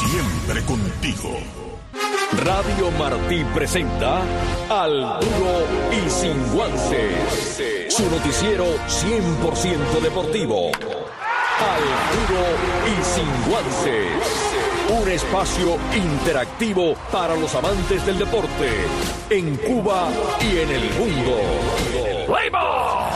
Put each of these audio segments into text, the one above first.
Siempre contigo. Radio Martí presenta Al Duro y Sin Guantes, su noticiero 100% deportivo. Al Duro y Sin Guantes, un espacio interactivo para los amantes del deporte en Cuba y en el mundo. ¡Play ball!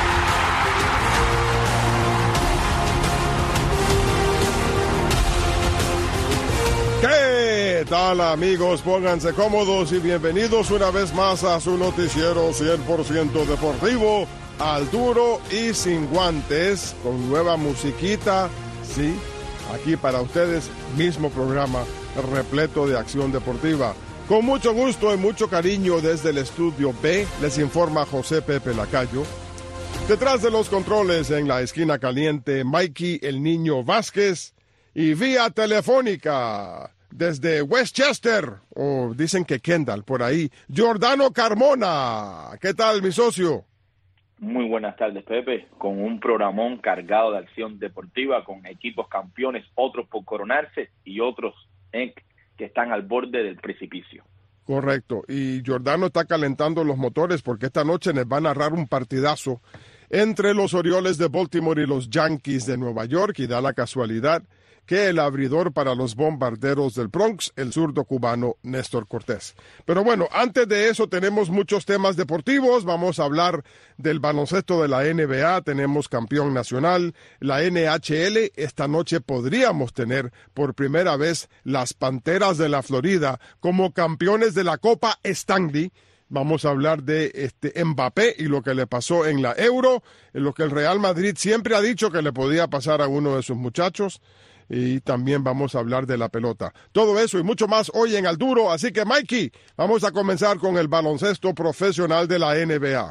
¿Qué tal, amigos? Pónganse cómodos y bienvenidos una vez más a su noticiero 100% deportivo, Al Duro y Sin Guantes, con nueva musiquita, sí, aquí para ustedes, mismo programa repleto de acción deportiva. Con mucho gusto y mucho cariño desde el estudio B, les informa José Pepe Lacayo. Detrás de los controles, en la esquina caliente, Mikey el Niño Vázquez. Y vía telefónica, desde Westchester, o dicen que Kendall, por ahí, Giordano Carmona. ¿Qué tal, mi socio? Muy buenas tardes, Pepe, con un programón cargado de acción deportiva, con equipos campeones, otros por coronarse y otros que están al borde del precipicio. Correcto, y Giordano está calentando los motores porque esta noche les va a narrar un partidazo entre los Orioles de Baltimore y los Yankees de Nueva York, y da la casualidad que el abridor para los Bombarderos del Bronx, el zurdo cubano Néstor Cortés. Pero bueno, antes de eso tenemos muchos temas deportivos. Vamos a hablar del baloncesto de la NBA, tenemos campeón nacional, la NHL. Esta noche podríamos tener por primera vez las Panteras de la Florida como campeones de la Copa Stanley. Vamos a hablar de Mbappé y lo que le pasó en la Euro, en lo que el Real Madrid siempre ha dicho que le podía pasar a uno de sus muchachos. Y también vamos a hablar de la pelota. Todo eso y mucho más hoy en Al Duro. Así que, Mikey, vamos a comenzar con el baloncesto profesional de la NBA.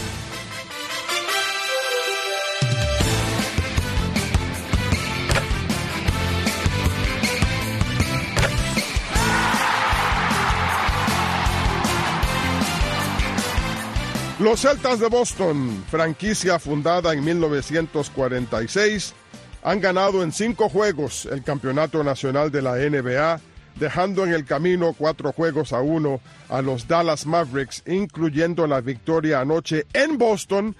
Los Celtas de Boston, franquicia fundada en 1946, han ganado en 5 juegos el campeonato nacional de la NBA, dejando en el camino 4-1 a los Dallas Mavericks, incluyendo la victoria anoche en Boston,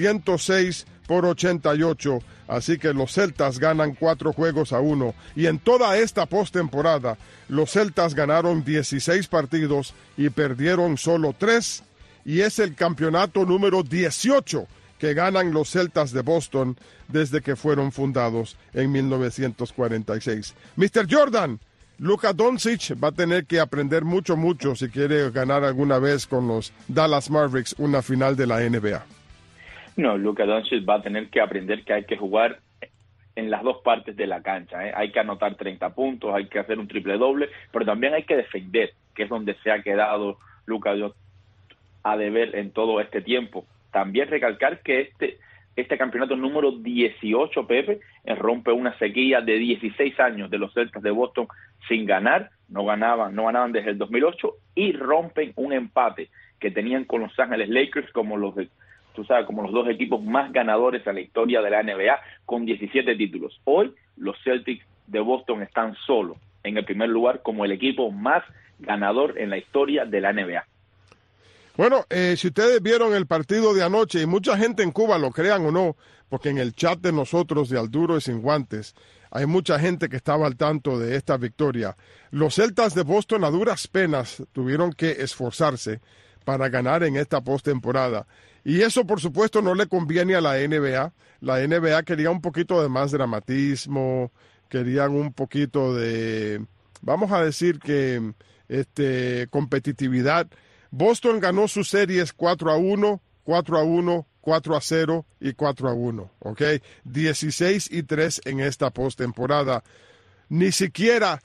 106-88. Así que los Celtas ganan 4-1. Y en toda esta postemporada, los Celtas ganaron 16 partidos y perdieron solo 3. Y es el campeonato número 18 que ganan los Celtas de Boston desde que fueron fundados en 1946. Mr. Jordan, Luka Doncic va a tener que aprender mucho si quiere ganar alguna vez con los Dallas Mavericks una final de la NBA. No, Luka Doncic va a tener que aprender que hay que jugar en las dos partes de la cancha. Hay que anotar 30 puntos, hay que hacer un triple doble, pero también hay que defender, que es donde se ha quedado Luka a deber en todo este tiempo. También recalcar que este campeonato número 18, Pepe, rompe una sequía de 16 años de los Celtas de Boston sin ganar, no ganaban desde el 2008, y rompen un empate que tenían con Los Ángeles Lakers como los dos equipos más ganadores en la historia de la NBA, con 17 títulos. Hoy los Celtics de Boston están solos en el primer lugar como el equipo más ganador en la historia de la NBA. Bueno, si ustedes vieron el partido de anoche, y mucha gente en Cuba, lo crean o no, porque en el chat de nosotros de Al Duro y Sin Guantes, hay mucha gente que estaba al tanto de esta victoria. Los Celtas de Boston a duras penas tuvieron que esforzarse para ganar en esta postemporada. Y eso, por supuesto, no le conviene a la NBA. La NBA quería un poquito de más dramatismo, querían un poquito de, vamos a decir que, competitividad. Boston ganó sus series 4-1, 4-1, 4-0 y 4-1, ¿ok? 16-3 en esta postemporada. Ni siquiera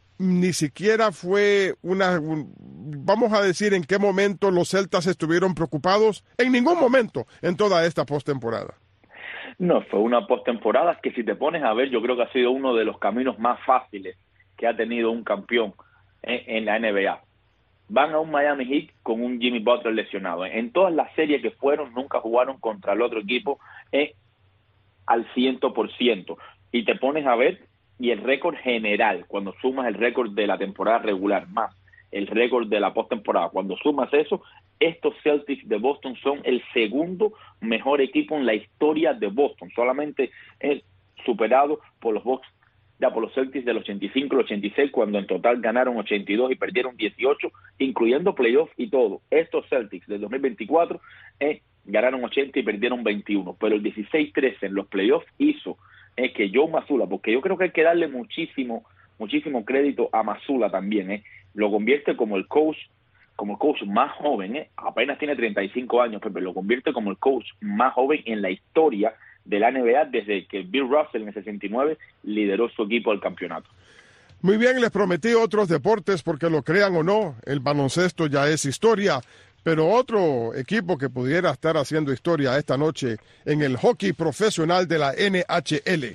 fue vamos a decir en qué momento los Celtas estuvieron preocupados. En ningún momento en toda esta postemporada. No, fue una postemporada que, si te pones a ver, yo creo que ha sido uno de los caminos más fáciles que ha tenido un campeón en la NBA. Van a un Miami Heat con un Jimmy Butler lesionado. En todas las series que fueron, nunca jugaron contra el otro equipo al 100%. Y te pones a ver y el récord general, cuando sumas el récord de la temporada regular más el récord de la postemporada, cuando sumas eso, estos Celtics de Boston son el segundo mejor equipo en la historia de Boston, solamente es superado por los Bucks, ya por los Celtics del 85 y el 86, cuando en total ganaron 82 y perdieron 18, incluyendo playoffs y todo. Estos Celtics del 2024 ganaron 80 y perdieron 21, pero el 16-13 en los playoffs hizo que Joe Mazzulla, porque yo creo que hay que darle muchísimo crédito a Mazzulla también, lo convierte como el coach más joven, apenas tiene 35 años, pero lo convierte como el coach más joven en la historia de la NBA desde que Bill Russell en el 69 lideró su equipo al campeonato. Muy bien, les prometí otros deportes porque lo crean o no, el baloncesto ya es historia, pero otro equipo que pudiera estar haciendo historia esta noche en el hockey profesional de la NHL.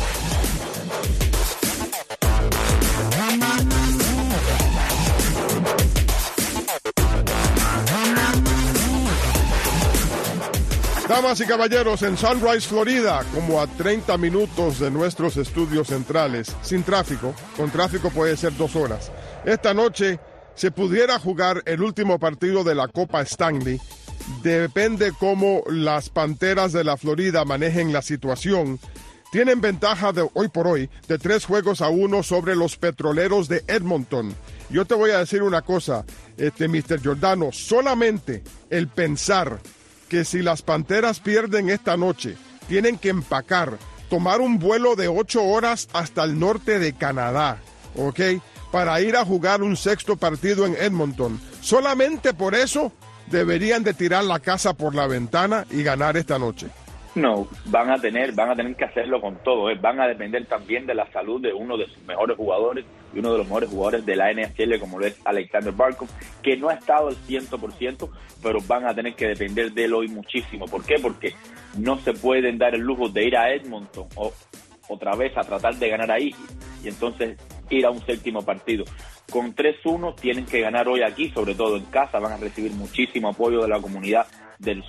Damas y caballeros, en Sunrise, Florida, como a 30 minutos de nuestros estudios centrales, sin tráfico, con tráfico puede ser 2 horas. Esta noche se pudiera jugar el último partido de la Copa Stanley. Depende cómo las Panteras de la Florida manejen la situación. Tienen ventaja de hoy por hoy de 3-1 sobre los Petroleros de Edmonton. Yo te voy a decir una cosa, Mr. Giordano, solamente el pensar que si las Panteras pierden esta noche, tienen que empacar, tomar un vuelo de 8 horas hasta el norte de Canadá, ¿ok? Para ir a jugar un 6º partido en Edmonton. Solamente por eso deberían de tirar la casa por la ventana y ganar esta noche. No, van a tener que hacerlo con todo, van a depender también de la salud de uno de sus mejores jugadores y uno de los mejores jugadores de la NHL, como lo es Alexander Barkov, que no ha estado al 100%, pero van a tener que depender de él hoy muchísimo. ¿Por qué? Porque no se pueden dar el lujo de ir a Edmonton o otra vez a tratar de ganar ahí y entonces ir a un 7º partido. Con 3-1 tienen que ganar hoy aquí, sobre todo en casa, van a recibir muchísimo apoyo de la comunidad del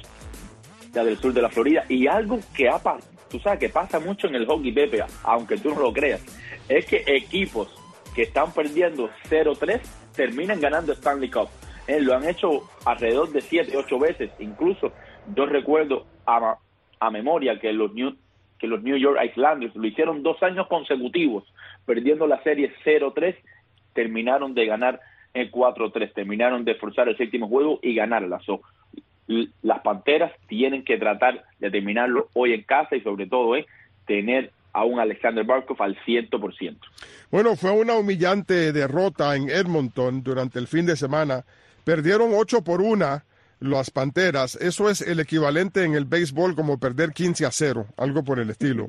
sur de la Florida. Y algo que tú sabes que pasa mucho en el hockey, Pepe, aunque tú no lo creas, es que equipos que están perdiendo 0-3 terminan ganando Stanley Cup. Lo han hecho alrededor de 7-8 veces. Incluso yo recuerdo a memoria que los New York Islanders lo hicieron 2 años consecutivos, perdiendo la serie 0-3, terminaron de ganar 4-3, terminaron de forzar el 7º juego y ganarla. Las Panteras tienen que tratar de terminarlo hoy en casa y sobre todo tener a un Alexander Barkov al 100%. Bueno, fue una humillante derrota en Edmonton durante el fin de semana. Perdieron 8-1 las Panteras. Eso es el equivalente en el béisbol como perder 15-0, algo por el estilo.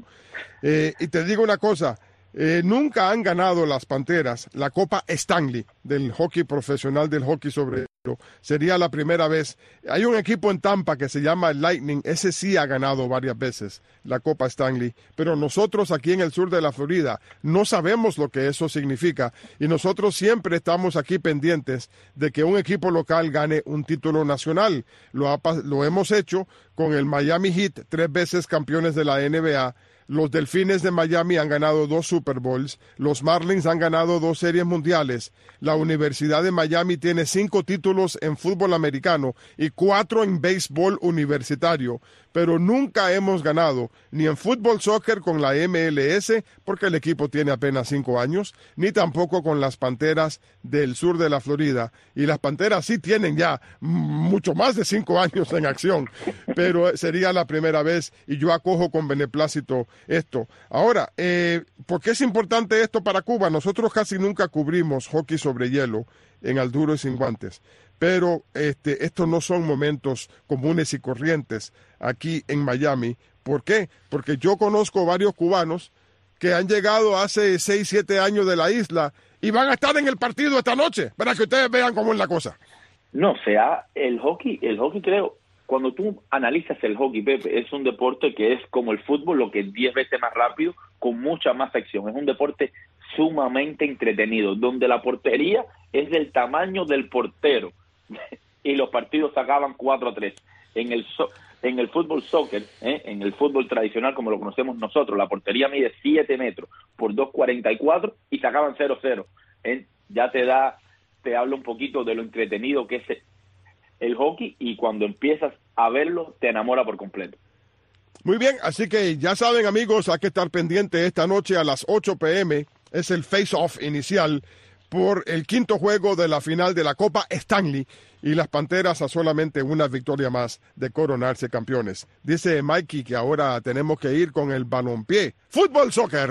Y te digo una cosa, nunca han ganado las Panteras la Copa Stanley del hockey profesional, del hockey sobre hielo. Sería la primera vez. Hay un equipo en Tampa que se llama el Lightning, ese sí ha ganado varias veces la Copa Stanley, pero nosotros aquí en el sur de la Florida no sabemos lo que eso significa y nosotros siempre estamos aquí pendientes de que un equipo local gane un título nacional. Lo hemos hecho con el Miami Heat, 3 veces campeones de la NBA. Los Delfines de Miami han ganado 2 Super Bowls, los Marlins han ganado 2 series mundiales, la Universidad de Miami tiene 5 títulos en fútbol americano y 4 en béisbol universitario, pero nunca hemos ganado ni en fútbol soccer con la MLS, porque el equipo tiene apenas 5 años, ni tampoco con las Panteras del sur de la Florida. Y las Panteras sí tienen ya mucho más de 5 años en acción, pero sería la primera vez y yo acojo con beneplácito esto. Ahora, ¿por qué es importante esto para Cuba? Nosotros casi nunca cubrimos hockey sobre hielo en Al Duro y Sin Guantes, pero estos no son momentos comunes y corrientes aquí en Miami. ¿Por qué? Porque yo conozco varios cubanos que han llegado hace 6, 7 años de la isla y van a estar en el partido esta noche, para que ustedes vean cómo es la cosa. No, el hockey creo, cuando tú analizas el hockey, Pepe, es un deporte que es como el fútbol, lo que es 10 veces más rápido, con mucha más acción. Es un deporte sumamente entretenido, donde la portería es del tamaño del portero y los partidos se acaban 4-3. en el fútbol soccer, en el fútbol tradicional como lo conocemos nosotros, la portería mide 7 metros por 2,44 y sacaban 0-0. Ya te habla un poquito de lo entretenido que es el hockey, y cuando empiezas a verlo te enamora por completo. Muy bien, así que ya saben, amigos, hay que estar pendiente esta noche a las 8 p.m. Es el face-off inicial por el quinto juego de la final de la Copa Stanley, y las Panteras a solamente una victoria más de coronarse campeones. Dice Mikey que ahora tenemos que ir con el balompié. ¡Fútbol, soccer!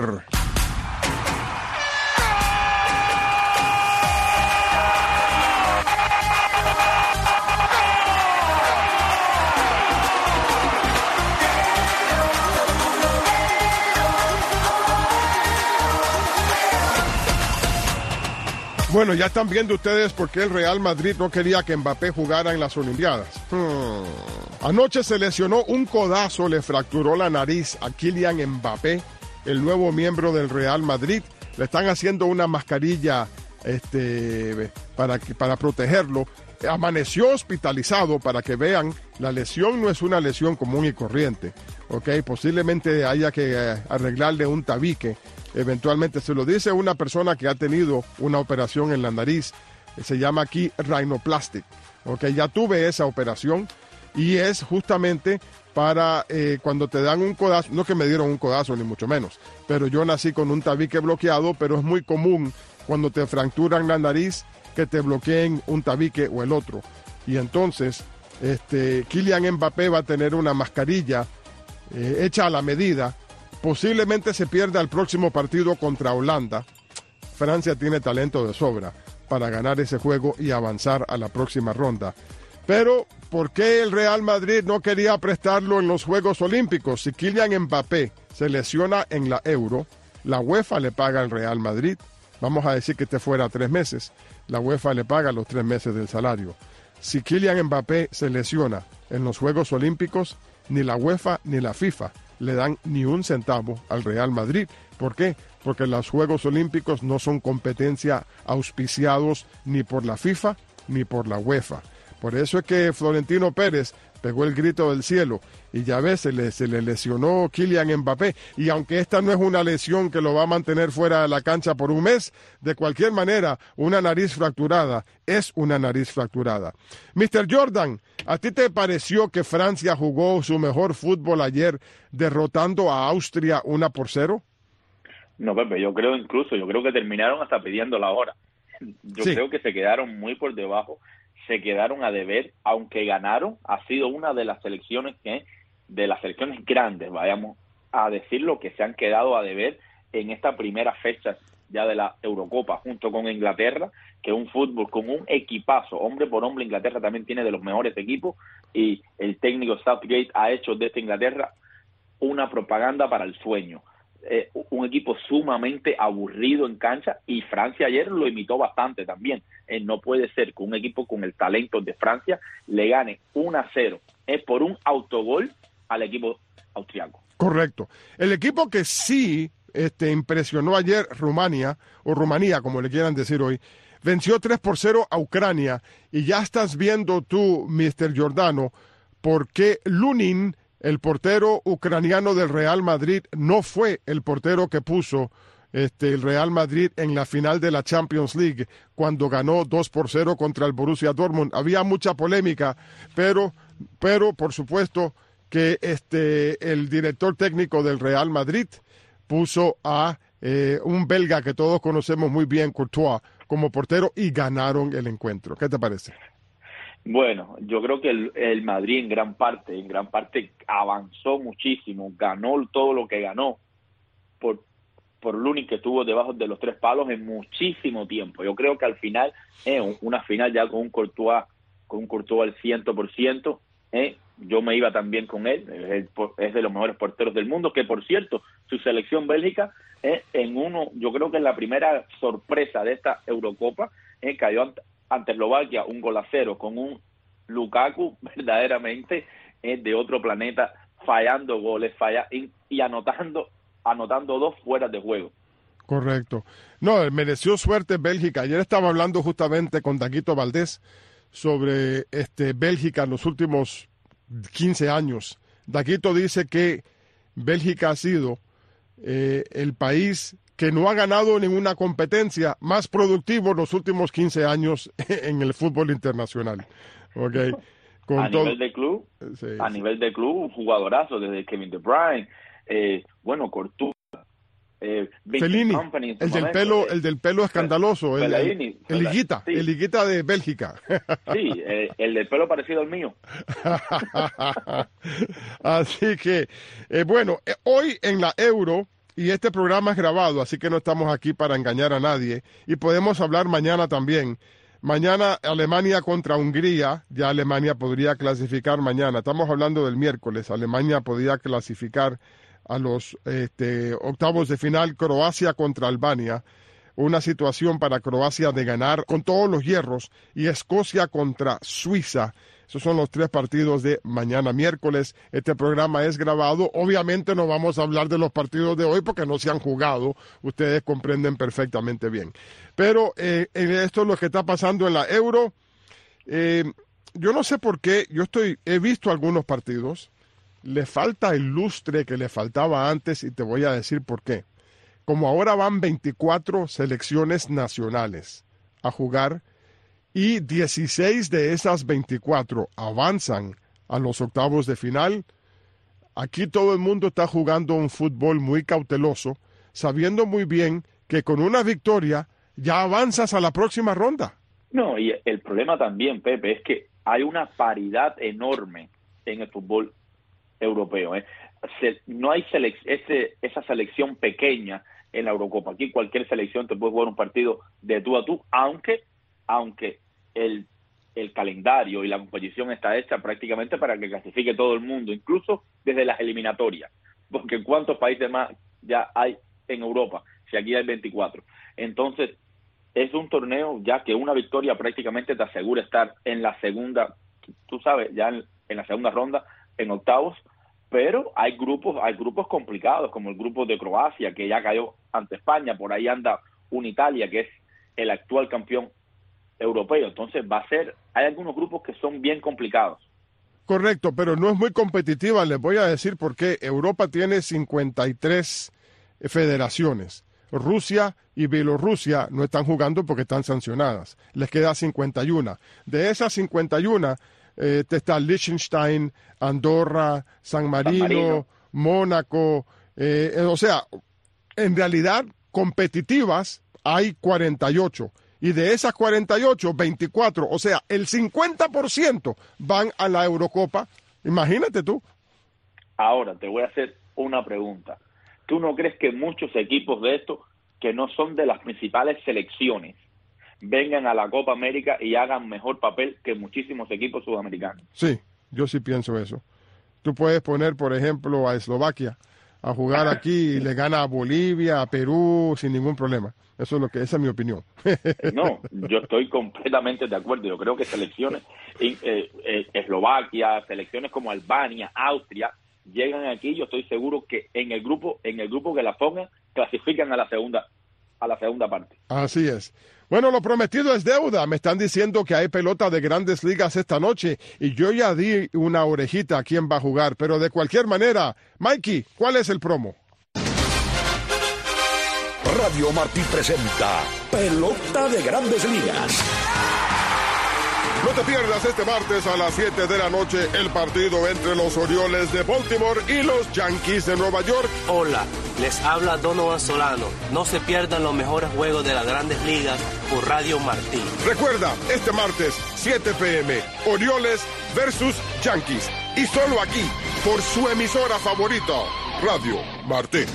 Bueno, ya están viendo ustedes por qué el Real Madrid no quería que Mbappé jugara en las Olimpiadas. Anoche se lesionó un codazo, le fracturó la nariz a Kylian Mbappé, el nuevo miembro del Real Madrid. Le están haciendo una mascarilla para protegerlo. Amaneció hospitalizado, para que vean, la lesión no es una lesión común y corriente. ¿Okay? Posiblemente haya que arreglarle un tabique. Eventualmente, se lo dice una persona que ha tenido una operación en la nariz. Se llama aquí rhinoplastic. ¿Okay? Ya tuve esa operación y es justamente para cuando te dan un codazo. No que me dieron un codazo ni mucho menos, pero yo nací con un tabique bloqueado, pero es muy común cuando te fracturan la nariz que te bloqueen un tabique o el otro. Y entonces Kylian Mbappé va a tener una mascarilla hecha a la medida. Posiblemente se pierda el próximo partido contra Holanda. Francia tiene talento de sobra para ganar ese juego y avanzar a la próxima ronda. Pero, ¿por qué el Real Madrid no quería prestarlo en los Juegos Olímpicos? Si Kylian Mbappé se lesiona en la Euro, la UEFA le paga al Real Madrid. Vamos a decir que esté fuera 3 meses. La UEFA le paga los 3 meses del salario. Si Kylian Mbappé se lesiona en los Juegos Olímpicos, ni la UEFA ni la FIFA le dan ni un centavo al Real Madrid. ¿Por qué? Porque los Juegos Olímpicos no son competencia auspiciados ni por la FIFA ni por la UEFA. Por eso es que Florentino Pérez pegó el grito del cielo y ya ves, se le lesionó Kylian Mbappé, y aunque esta no es una lesión que lo va a mantener fuera de la cancha por un mes, de cualquier manera, una nariz fracturada es una nariz fracturada. Mr. Jordan, ¿a ti te pareció que Francia jugó su mejor fútbol ayer derrotando a Austria 1-0? No, Pepe, yo creo que terminaron hasta pidiendo la hora. Creo que se quedaron muy por debajo, se quedaron a deber, aunque ganaron. Ha sido una de las selecciones grandes, vayamos a decirlo, que se han quedado a deber en esta primera fecha ya de la Eurocopa, junto con Inglaterra, que es un fútbol con un equipazo, hombre por hombre. Inglaterra también tiene de los mejores equipos, y el técnico Southgate ha hecho de esta Inglaterra una propaganda para el sueño. Un equipo sumamente aburrido en cancha, y Francia ayer lo imitó bastante también. No puede ser que un equipo con el talento de Francia le gane 1-0 por un autogol al equipo austriaco. Correcto. El equipo que sí impresionó ayer, Rumanía, como le quieran decir hoy, venció 3-0 a Ucrania, y ya estás viendo tú, Mr. Giordano, por qué Lunin, el portero ucraniano del Real Madrid, no fue el portero que puso el Real Madrid en la final de la Champions League cuando ganó 2-0 contra el Borussia Dortmund. Había mucha polémica, pero por supuesto que el director técnico del Real Madrid puso a un belga que todos conocemos muy bien, Courtois, como portero, y ganaron el encuentro. ¿Qué te parece? Bueno, yo creo que el Madrid en gran parte avanzó muchísimo, ganó todo lo que ganó por Lunin, que estuvo debajo de los 3 palos en muchísimo tiempo. Yo creo que al final, una final ya con un Courtois al 100%, yo me iba también con él. Es de los mejores porteros del mundo, que por cierto, su selección Bélgica, yo creo que en la primera sorpresa de esta Eurocopa, cayó ante Eslovaquia 1-0 con un Lukaku verdaderamente de otro planeta, fallando goles, y anotando 2 fuera de juego. Correcto. No, mereció suerte Bélgica. Ayer estaba hablando justamente con Daguito Valdés sobre Bélgica en los últimos 15 años. Daquito dice que Bélgica ha sido el país que no ha ganado ninguna competencia más productivo en los últimos 15 años en el fútbol internacional. Okay. Nivel de club, sí, a nivel de club, un jugadorazo desde Kevin De Bruyne, Courtois, Fellini, el del pelo escandaloso, el Higuita de Bélgica. Sí, el del pelo parecido al mío. Así que, hoy en la Euro, y este programa es grabado, así que no estamos aquí para engañar a nadie, y podemos hablar mañana también. Mañana Alemania contra Hungría, ya Alemania podría clasificar mañana. Estamos hablando del miércoles, Alemania podría clasificar a los octavos de final. Croacia contra Albania, una situación para Croacia de ganar con todos los hierros, y Escocia contra Suiza. Esos son los 3 partidos de mañana miércoles. Este programa es grabado. Obviamente no vamos a hablar de los partidos de hoy porque no se han jugado. Ustedes comprenden perfectamente bien. Pero esto es lo que está pasando en la Euro. Yo no sé por qué. He visto algunos partidos. Le falta el lustre que le faltaba antes, y te voy a decir por qué. Como ahora van 24 selecciones nacionales a jugar, y 16 de esas 24 avanzan a los octavos de final, aquí todo el mundo está jugando un fútbol muy cauteloso, sabiendo muy bien que con una victoria ya avanzas a la próxima ronda. No, y el problema también, Pepe, es que hay una paridad enorme en el fútbol europeo. No hay esa selección pequeña en la Eurocopa. Aquí cualquier selección te puede jugar un partido de tú a tú, aunque el calendario y la competición está hecha prácticamente para que clasifique todo el mundo, incluso desde las eliminatorias, porque ¿cuántos países más ya hay en Europa? Si aquí hay 24. Entonces, es un torneo ya que una victoria prácticamente te asegura estar en la segunda, tú sabes, ya en la segunda ronda, en octavos, pero hay grupos complicados, como el grupo de Croacia, que ya cayó ante España. Por ahí anda un Italia, que es el actual campeón europeo. Entonces hay algunos grupos que son bien complicados. Correcto, pero no es muy competitiva. Les voy a decir por qué. Europa tiene 53 federaciones. Rusia y Bielorrusia no están jugando porque están sancionadas. Les queda 51. De esas 51, está Liechtenstein, Andorra, San Marino, Mónaco. O sea, en realidad, competitivas hay 48. Y de esas 48, 24, o sea, el 50% van a la Eurocopa. Imagínate tú. Ahora, te voy a hacer una pregunta. ¿Tú no crees que muchos equipos de estos, que no son de las principales selecciones, vengan a la Copa América y hagan mejor papel que muchísimos equipos sudamericanos? Sí, yo sí pienso eso. Tú puedes poner, por ejemplo, a Eslovaquia a jugar aquí y le gana a Bolivia, a Perú, sin ningún problema. Esa es mi opinión. No, yo estoy completamente de acuerdo. Yo creo que selecciones, Eslovaquia, selecciones como Albania, Austria, llegan aquí. Yo estoy seguro que en el grupo que la pongan, clasifican a la segunda parte. Así es. Bueno, lo prometido es deuda. Me están diciendo que hay pelota de Grandes Ligas esta noche y yo ya di una orejita a quién va a jugar. Pero de cualquier manera, Mikey, ¿cuál es el promo? Radio Martí presenta Pelota de Grandes Ligas. No te pierdas este martes a las 7 de la noche el partido entre los Orioles de Baltimore y los Yankees de Nueva York. Hola, les habla Donovan Solano. No se pierdan los mejores juegos de las Grandes Ligas por Radio Martí. Recuerda, este martes, 7 p.m., Orioles versus Yankees. Y solo aquí, por su emisora favorita, Radio Martí.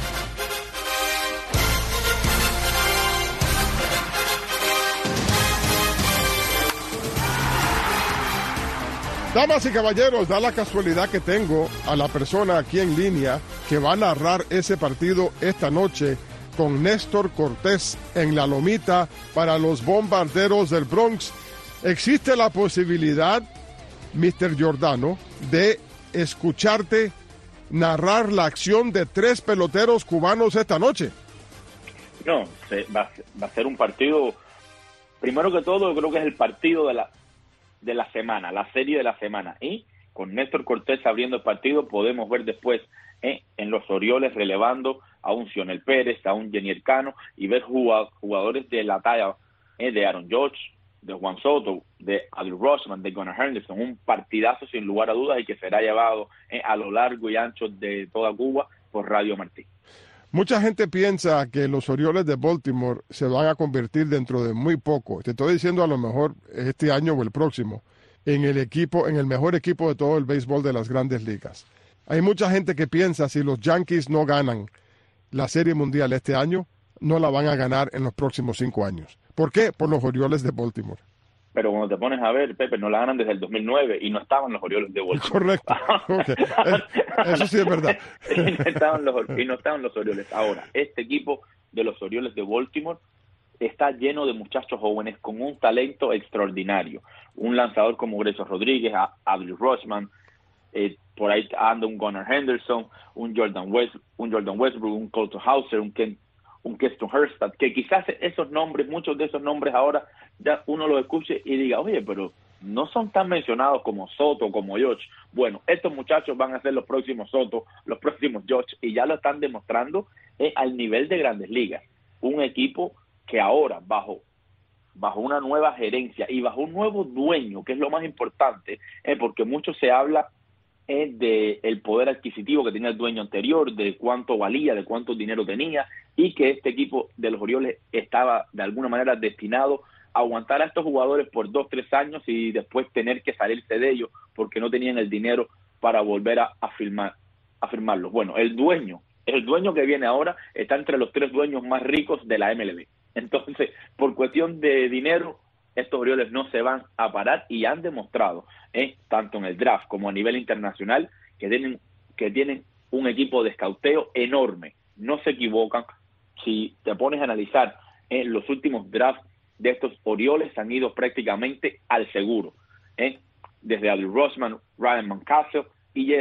Damas y caballeros, da la casualidad que tengo a la persona aquí en línea que va a narrar ese partido esta noche con Néstor Cortés en la lomita para los Bombarderos del Bronx. ¿Existe la posibilidad, Mr. Giordano, de escucharte narrar la acción de 3 peloteros cubanos esta noche? No, va a ser un partido, primero que todo, yo creo que es el partido de la semana, la serie de la semana. Y con Néstor Cortés abriendo el partido, podemos ver después en los Orioles relevando a un Cionel Pérez, a un Yenier Cano, y ver jugadores de la talla de Aaron Judge, de Juan Soto, de Adley Rutschman, de Gunnar Henderson, un partidazo sin lugar a dudas y que será llevado a lo largo y ancho de toda Cuba por Radio Martí. Mucha gente piensa que los Orioles de Baltimore se van a convertir dentro de muy poco, te estoy diciendo a lo mejor este año o el próximo, en el mejor equipo de todo el béisbol de las Grandes Ligas. Hay mucha gente que piensa si los Yankees no ganan la Serie Mundial este año, no la van a ganar en los próximos 5 años. ¿Por qué? Por los Orioles de Baltimore. Pero cuando te pones a ver, Pepe, no la ganan desde el 2009 y no estaban los Orioles de Baltimore. Correcto. Okay. Eso sí es verdad. y no estaban los Orioles. Ahora, este equipo de los Orioles de Baltimore está lleno de muchachos jóvenes con un talento extraordinario. Un lanzador como Grayson Rodríguez, Adley Rutschman, por ahí anda un Gunnar Henderson, un Jordan Westbrook, un Colton Hauser, un Keston Herstad, que quizás esos nombres, muchos de esos nombres ahora ya uno los escuche y diga, oye, pero no son tan mencionados como Soto, como Josh. Bueno, estos muchachos van a ser los próximos Soto, los próximos Josh, y ya lo están demostrando al nivel de Grandes Ligas. Un equipo que ahora, bajo una nueva gerencia y bajo un nuevo dueño, que es lo más importante, porque mucho se habla de el poder adquisitivo que tenía el dueño anterior, de cuánto valía, de cuánto dinero tenía, y que este equipo de los Orioles estaba de alguna manera destinado a aguantar a estos jugadores por 2-3 años y después tener que salirse de ellos porque no tenían el dinero para volver a firmarlos. Bueno, el dueño que viene ahora está entre los 3 dueños más ricos de la MLB. Entonces, por cuestión de dinero, estos Orioles no se van a parar y han demostrado, tanto en el draft como a nivel internacional, que tienen un equipo de escauteo enorme. No se equivocan. Si te pones a analizar los últimos drafts de estos Orioles, han ido prácticamente al seguro. Desde Adley Rutschman, Ryan Mountcastle y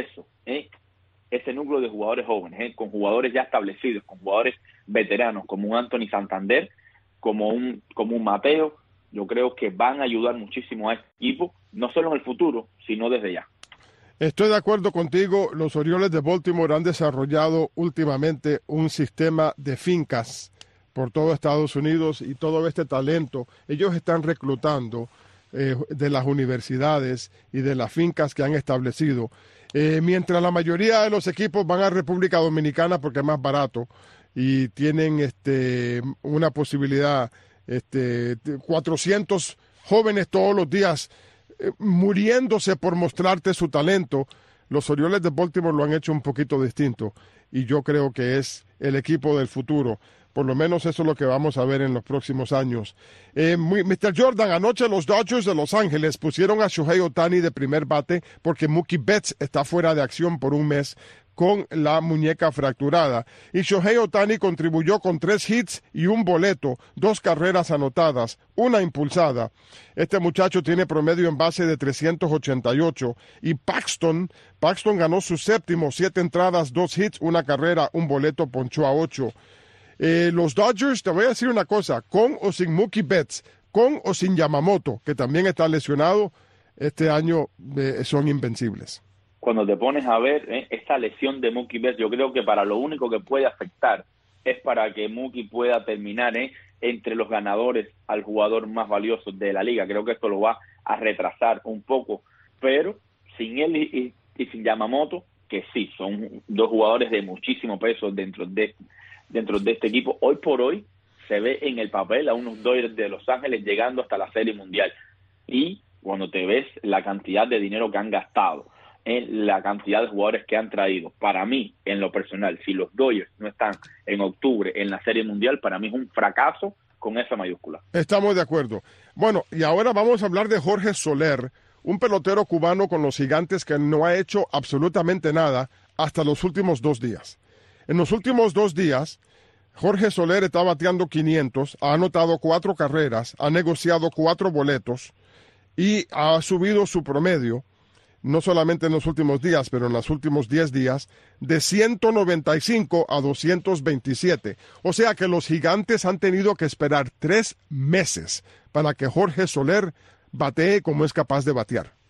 ese núcleo de jugadores jóvenes, con jugadores ya establecidos, con jugadores veteranos, como un Anthony Santander, como un Mateo. Yo creo que van a ayudar muchísimo a este equipo, no solo en el futuro, sino desde ya. Estoy de acuerdo contigo. Los Orioles de Baltimore han desarrollado últimamente un sistema de fincas por todo Estados Unidos y todo este talento. Ellos están reclutando de las universidades y de las fincas que han establecido. Mientras la mayoría de los equipos van a República Dominicana porque es más barato y tienen una posibilidad, 400 jóvenes todos los días muriéndose por mostrarte su talento. Los Orioles de Baltimore lo han hecho un poquito distinto y yo creo que es el equipo del futuro. Por lo menos eso es lo que vamos a ver en los próximos años. Mr. Jordan, anoche los Dodgers de Los Ángeles pusieron a Shohei Ohtani de primer bate porque Mookie Betts está fuera de acción por un mes con la muñeca fracturada. Y Shohei Ohtani contribuyó con 3 hits y un boleto, 2 carreras anotadas, 1 impulsada. Este muchacho tiene promedio en base de 388. Y Paxton ganó su séptimo, 7 entradas, 2 hits, 1 carrera, un boleto, ponchó a 8. Los Dodgers, te voy a decir una cosa, con o sin Mookie Betts, con o sin Yamamoto, que también está lesionado, este año son invencibles. Cuando te pones a ver esta lesión de Mookie Betts, yo creo que para lo único que puede afectar es para que Mookie pueda terminar entre los ganadores al jugador más valioso de la liga. Creo que esto lo va a retrasar un poco, pero sin él y sin Yamamoto, que sí, son 2 jugadores de muchísimo peso dentro de este equipo. Hoy por hoy se ve en el papel a unos Dodgers de Los Ángeles llegando hasta la Serie Mundial. Y cuando te ves la cantidad de dinero que han gastado, la cantidad de jugadores que han traído, para mí, en lo personal, si los Dodgers no están en octubre en la Serie Mundial, para mí es un fracaso con esa mayúscula. Estamos de acuerdo. Bueno, y ahora vamos a hablar de Jorge Soler, un pelotero cubano con los Gigantes que no ha hecho absolutamente nada hasta los últimos 2 días. En los últimos 2 días, Jorge Soler está bateando 500, ha anotado 4 carreras, ha negociado 4 boletos y ha subido su promedio, no solamente en los últimos días, pero en los últimos 10 días, de 195 a 227. O sea que los Gigantes han tenido que esperar 3 meses para que Jorge Soler batee como es capaz de batear.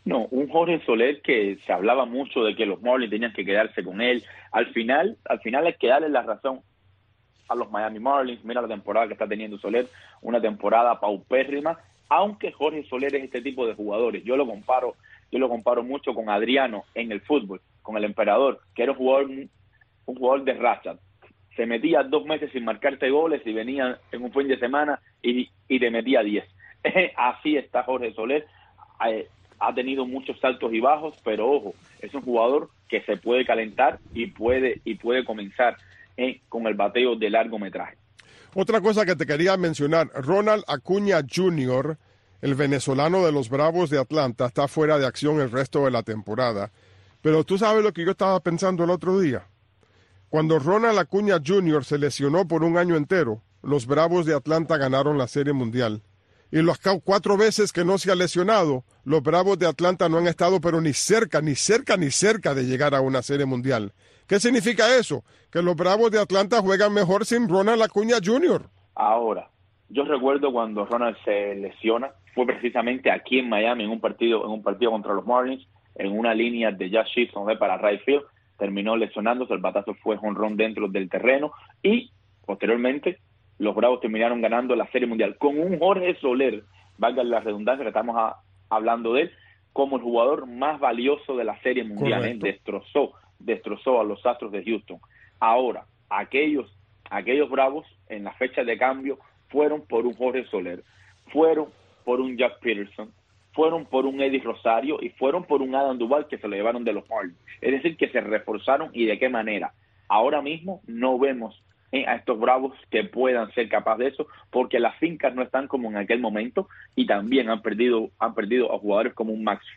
No, un Jorge Soler que se hablaba mucho de que los Marlins tenían que quedarse con él. Al final hay que darle la razón a los Miami Marlins. Mira la temporada que está teniendo Soler, una temporada paupérrima, aunque Jorge Soler es este tipo de jugadores. Yo lo comparo mucho con Adriano en el fútbol, con el Emperador, que era un jugador de racha. Se metía 2 meses sin marcarte goles y venía en un fin de semana y te metía 10. Así está Jorge Soler. Ha tenido muchos altos y bajos, pero ojo, es un jugador que se puede calentar y puede comenzar con el bateo de largometraje. Otra cosa que te quería mencionar, Ronald Acuña Jr., el venezolano de los Bravos de Atlanta, está fuera de acción el resto de la temporada. Pero tú sabes lo que yo estaba pensando el otro día. Cuando Ronald Acuña Jr. se lesionó por un año entero, los Bravos de Atlanta ganaron la Serie Mundial. Y las 4 veces que no se ha lesionado, los Bravos de Atlanta no han estado pero ni cerca de llegar a una Serie Mundial. ¿Qué significa eso? Que los Bravos de Atlanta juegan mejor sin Ronald Acuña Jr. Ahora, yo recuerdo cuando Ronald se lesiona, fue precisamente aquí en Miami en un partido contra los Marlins, en una línea de Jazz Chisholm para right field, terminó lesionándose, el batazo fue jonrón dentro del terreno y posteriormente los Bravos terminaron ganando la Serie Mundial con un Jorge Soler, valga la redundancia que estamos hablando de él, como el jugador más valioso de la Serie Mundial. Destrozó a los Astros de Houston. Ahora, aquellos Bravos en la fecha de cambio fueron por un Jorge Soler, fueron por un Jack Peterson, fueron por un Eddie Rosario y fueron por un Adam Duvall que se lo llevaron de los Marlins. Es decir, que se reforzaron y de qué manera. Ahora mismo no vemos a estos Bravos que puedan ser capaces de eso, porque las fincas no están como en aquel momento y también han perdido a jugadores como un Max,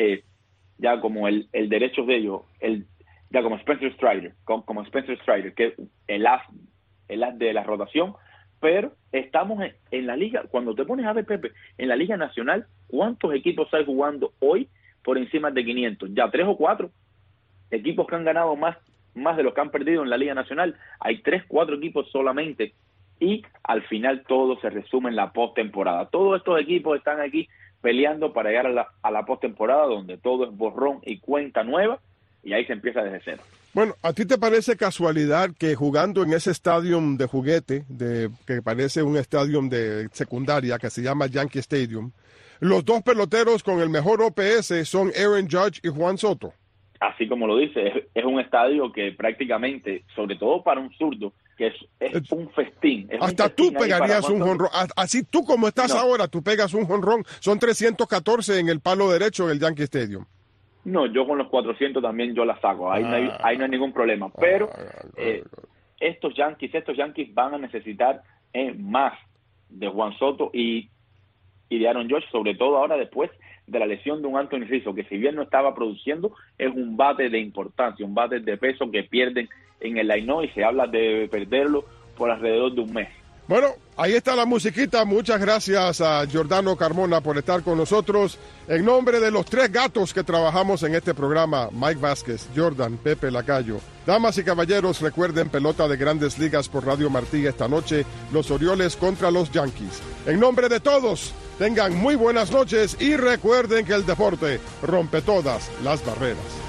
ya como el derecho de ellos, ya como Spencer Strider, que es el as de la rotación. Pero estamos en la liga, cuando te pones a ver, Pepe, en la Liga Nacional, ¿cuántos equipos hay jugando hoy por encima de 500? Ya 3 o 4 equipos que han ganado más de los que han perdido en la Liga Nacional. Hay 3, 4 equipos solamente y al final todo se resume en la postemporada. Todos estos equipos están aquí peleando para llegar a la postemporada, donde todo es borrón y cuenta nueva y ahí se empieza desde cero. Bueno, ¿a ti te parece casualidad que jugando en ese estadio de juguete, que parece un estadio de secundaria que se llama Yankee Stadium, los 2 peloteros con el mejor OPS son Aaron Judge y Juan Soto? Así como lo dice, es un estadio que prácticamente, sobre todo para un zurdo, que es un festín. Hasta tú pegarías un jonrón. Así tú como estás ahora, tú pegas un jonrón. Son 314 en el palo derecho del Yankee Stadium. No, yo con los 400 también yo la saco. Ahí no hay ningún problema. Pero estos Yankees van a necesitar más de Juan Soto y de Aaron Judge, sobre todo ahora después de la lesión de un Anthony Rizzo, que si bien no estaba produciendo, es un bate de importancia, un bate de peso que pierden en el line-up y se habla de perderlo por alrededor de un mes. Bueno, ahí está la musiquita. Muchas gracias a Giordano Carmona por estar con nosotros. En nombre de los 3 gatos que trabajamos en este programa, Mike Vázquez, Jordan, Pepe Lacayo. Damas y caballeros, recuerden pelota de Grandes Ligas por Radio Martí esta noche, los Orioles contra los Yankees. En nombre de todos, tengan muy buenas noches y recuerden que el deporte rompe todas las barreras.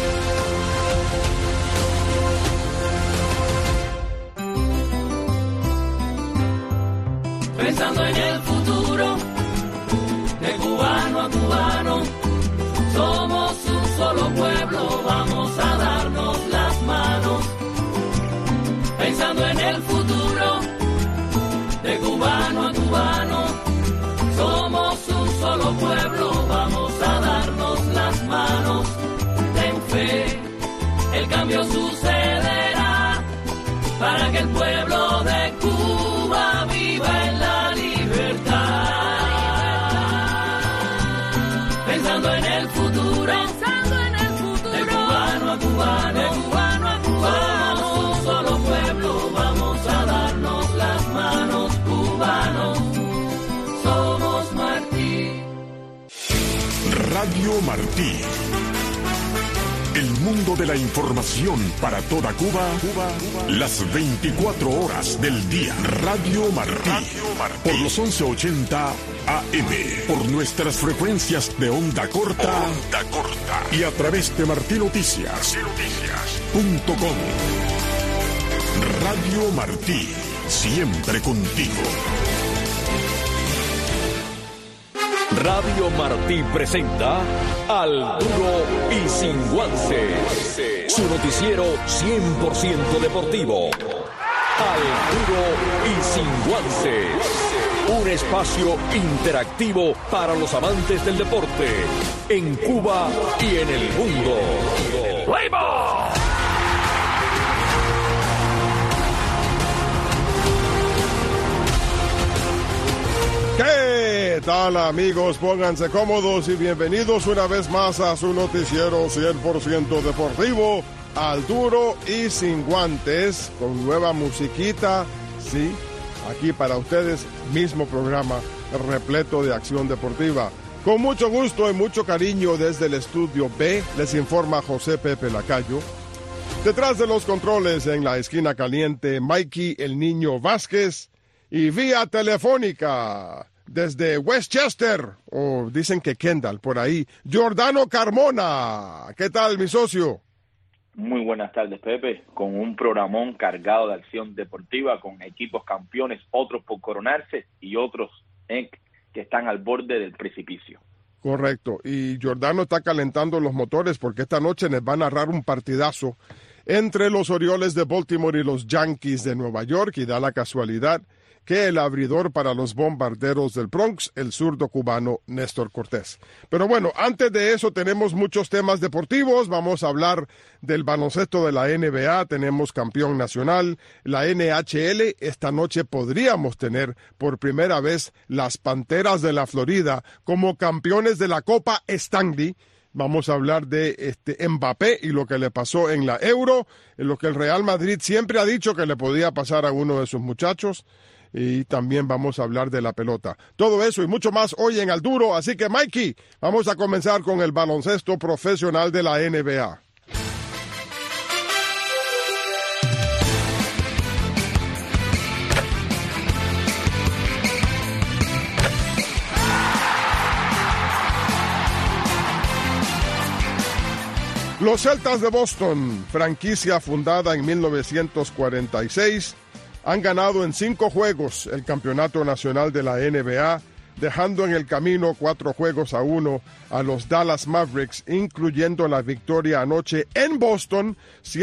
Pensando en el futuro, de cubano a cubano, somos un solo pueblo, vamos a darnos las manos. Pensando en el futuro, de cubano a cubano, somos un solo pueblo, vamos a darnos las manos. Ten fe, el cambio sucederá, para que el pueblo de Cuba viva en la libertad. Pensando en el futuro, de cubano a cubano, somos un solo pueblo, vamos a darnos las manos, cubanos, somos Martí. Radio Martí, El mundo de la información para toda Cuba, las 24 horas del día. Radio Martí, por los 1180 AM, por nuestras frecuencias de onda corta, y a través de martinoticias.com. Radio Martí, siempre contigo. Radio Martí presenta Al Duro y Sin Guantes, su noticiero 100% deportivo. Al Duro y Sin Guantes, un espacio interactivo para los amantes del deporte en Cuba y en el mundo. ¡Play ball! ¿Qué tal, amigos? Pónganse cómodos y bienvenidos una vez más a su noticiero 100% deportivo, Al Duro y Sin Guantes, con nueva musiquita, sí, aquí para ustedes, mismo programa repleto de acción deportiva. Con mucho gusto y mucho cariño desde el estudio B, les informa José Pepe Lacayo. Detrás de los controles, en la esquina caliente, Mikey el Niño Vázquez. Y vía telefónica, desde Westchester, o dicen que Kendall, por ahí, Giordano Carmona. ¿Qué tal, mi socio? Muy buenas tardes, Pepe, con un programón cargado de acción deportiva, con equipos campeones, otros por coronarse y otros que están al borde del precipicio. Correcto, y Giordano está calentando los motores porque esta noche les va a narrar un partidazo entre los Orioles de Baltimore y los Yankees de Nueva York, y da la casualidad que el abridor para los Bombarderos del Bronx, el zurdo cubano Néstor Cortés. Pero bueno, antes de eso tenemos muchos temas deportivos. Vamos a hablar del baloncesto de la NBA, tenemos campeón nacional, la NHL. Esta noche podríamos tener por primera vez las Panteras de la Florida como campeones de la Copa Stanley. Vamos a hablar de Mbappé y lo que le pasó en la Euro, en lo que el Real Madrid siempre ha dicho que le podía pasar a uno de sus muchachos. Y también vamos a hablar de la pelota. Todo eso y mucho más hoy en Al Duro. Así que, Mikey, vamos a comenzar con el baloncesto profesional de la NBA. Los Celtas de Boston, franquicia fundada en 1946, han ganado en 5 juegos el campeonato nacional de la NBA, dejando en el camino 4-1 a los Dallas Mavericks, incluyendo la victoria anoche en Boston,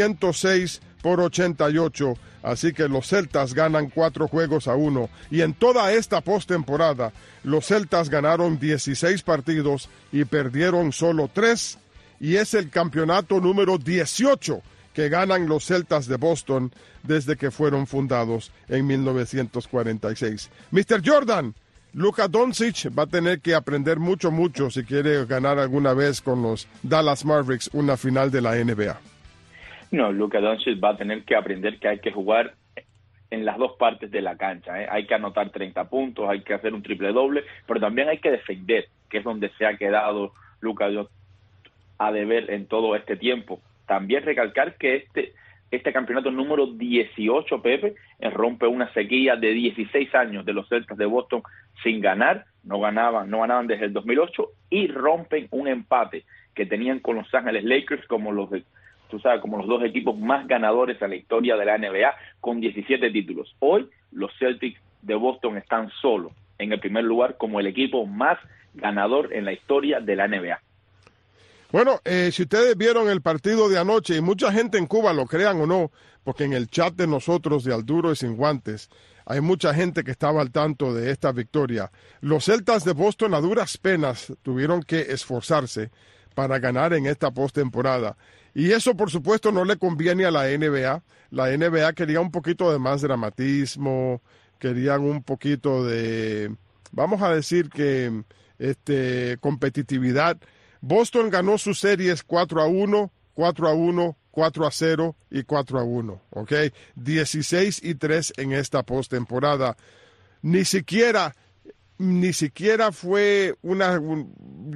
106-88. Así que los Celtas ganan 4-1. Y en toda esta postemporada, los Celtas ganaron 16 partidos y perdieron solo 3. Y es el campeonato número 18 que ganan los Celtas de Boston desde que fueron fundados en 1946. Mr. Jordan, Luka Doncic va a tener que aprender mucho si quiere ganar alguna vez con los Dallas Mavericks una final de la NBA. No, Luka Doncic va a tener que aprender que hay que jugar en las dos partes de la cancha. Hay que anotar 30 puntos, hay que hacer un triple doble, pero también hay que defender, que es donde se ha quedado Luka Doncic a deber en todo este tiempo. También recalcar que este campeonato número 18, Pepe, rompe una sequía de 16 años de los Celtas de Boston sin ganar. No ganaban desde el 2008, y rompen un empate que tenían con Los Ángeles Lakers como los dos equipos más ganadores en la historia de la NBA, con 17 títulos. Hoy los Celtics de Boston están solos en el primer lugar como el equipo más ganador en la historia de la NBA. Bueno, si ustedes vieron el partido de anoche, y mucha gente en Cuba, lo crean o no, porque en el chat de nosotros de Al Duro y Sin Guantes, hay mucha gente que estaba al tanto de esta victoria. Los Celtas de Boston a duras penas tuvieron que esforzarse para ganar en esta postemporada. Y eso, por supuesto, no le conviene a la NBA. La NBA quería un poquito de más dramatismo, querían un poquito de, vamos a decir que, competitividad. Boston ganó sus series 4-1, 4-1, 4-0 y 4-1, ¿ok? 16-3 en esta postemporada. Ni siquiera fue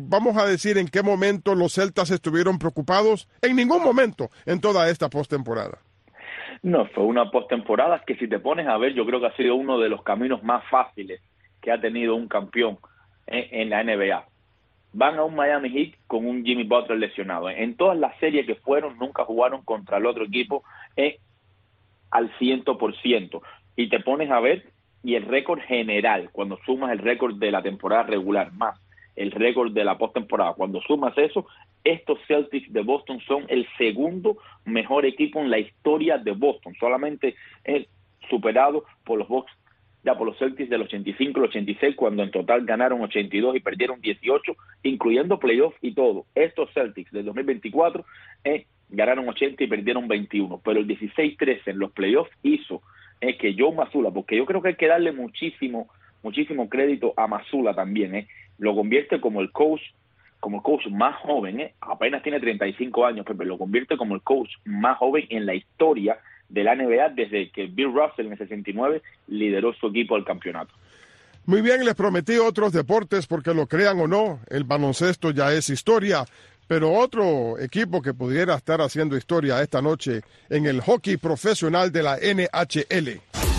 vamos a decir en qué momento los Celtas estuvieron preocupados. En ningún momento en toda esta postemporada. No, fue una postemporada que si te pones a ver, yo creo que ha sido uno de los caminos más fáciles que ha tenido un campeón en la NBA. Van a un Miami Heat con un Jimmy Butler lesionado. En todas las series que fueron, nunca jugaron contra el otro equipo al 100%. Y te pones a ver, y el récord general, cuando sumas el récord de la temporada regular más el récord de la postemporada, cuando sumas eso, estos Celtics de Boston son el segundo mejor equipo en la historia de Boston. Solamente es superado por los Bucks, ya por los Celtics del 85 y el 86, cuando en total ganaron 82 y perdieron 18, incluyendo playoffs y todo. Estos Celtics del 2024 ganaron 80 y perdieron 21, pero el 16-13 en los playoffs hizo que Joe Mazzulla, porque yo creo que hay que darle muchísimo crédito a Mazzulla también, lo convierte como el coach más joven, apenas tiene 35 años, pero lo convierte como el coach más joven en la historia de la NBA desde que Bill Russell en el 69 lideró su equipo al campeonato. Muy bien, les prometí otros deportes porque lo crean o no, el baloncesto ya es historia, pero otro equipo que pudiera estar haciendo historia esta noche en el hockey profesional de la NHL.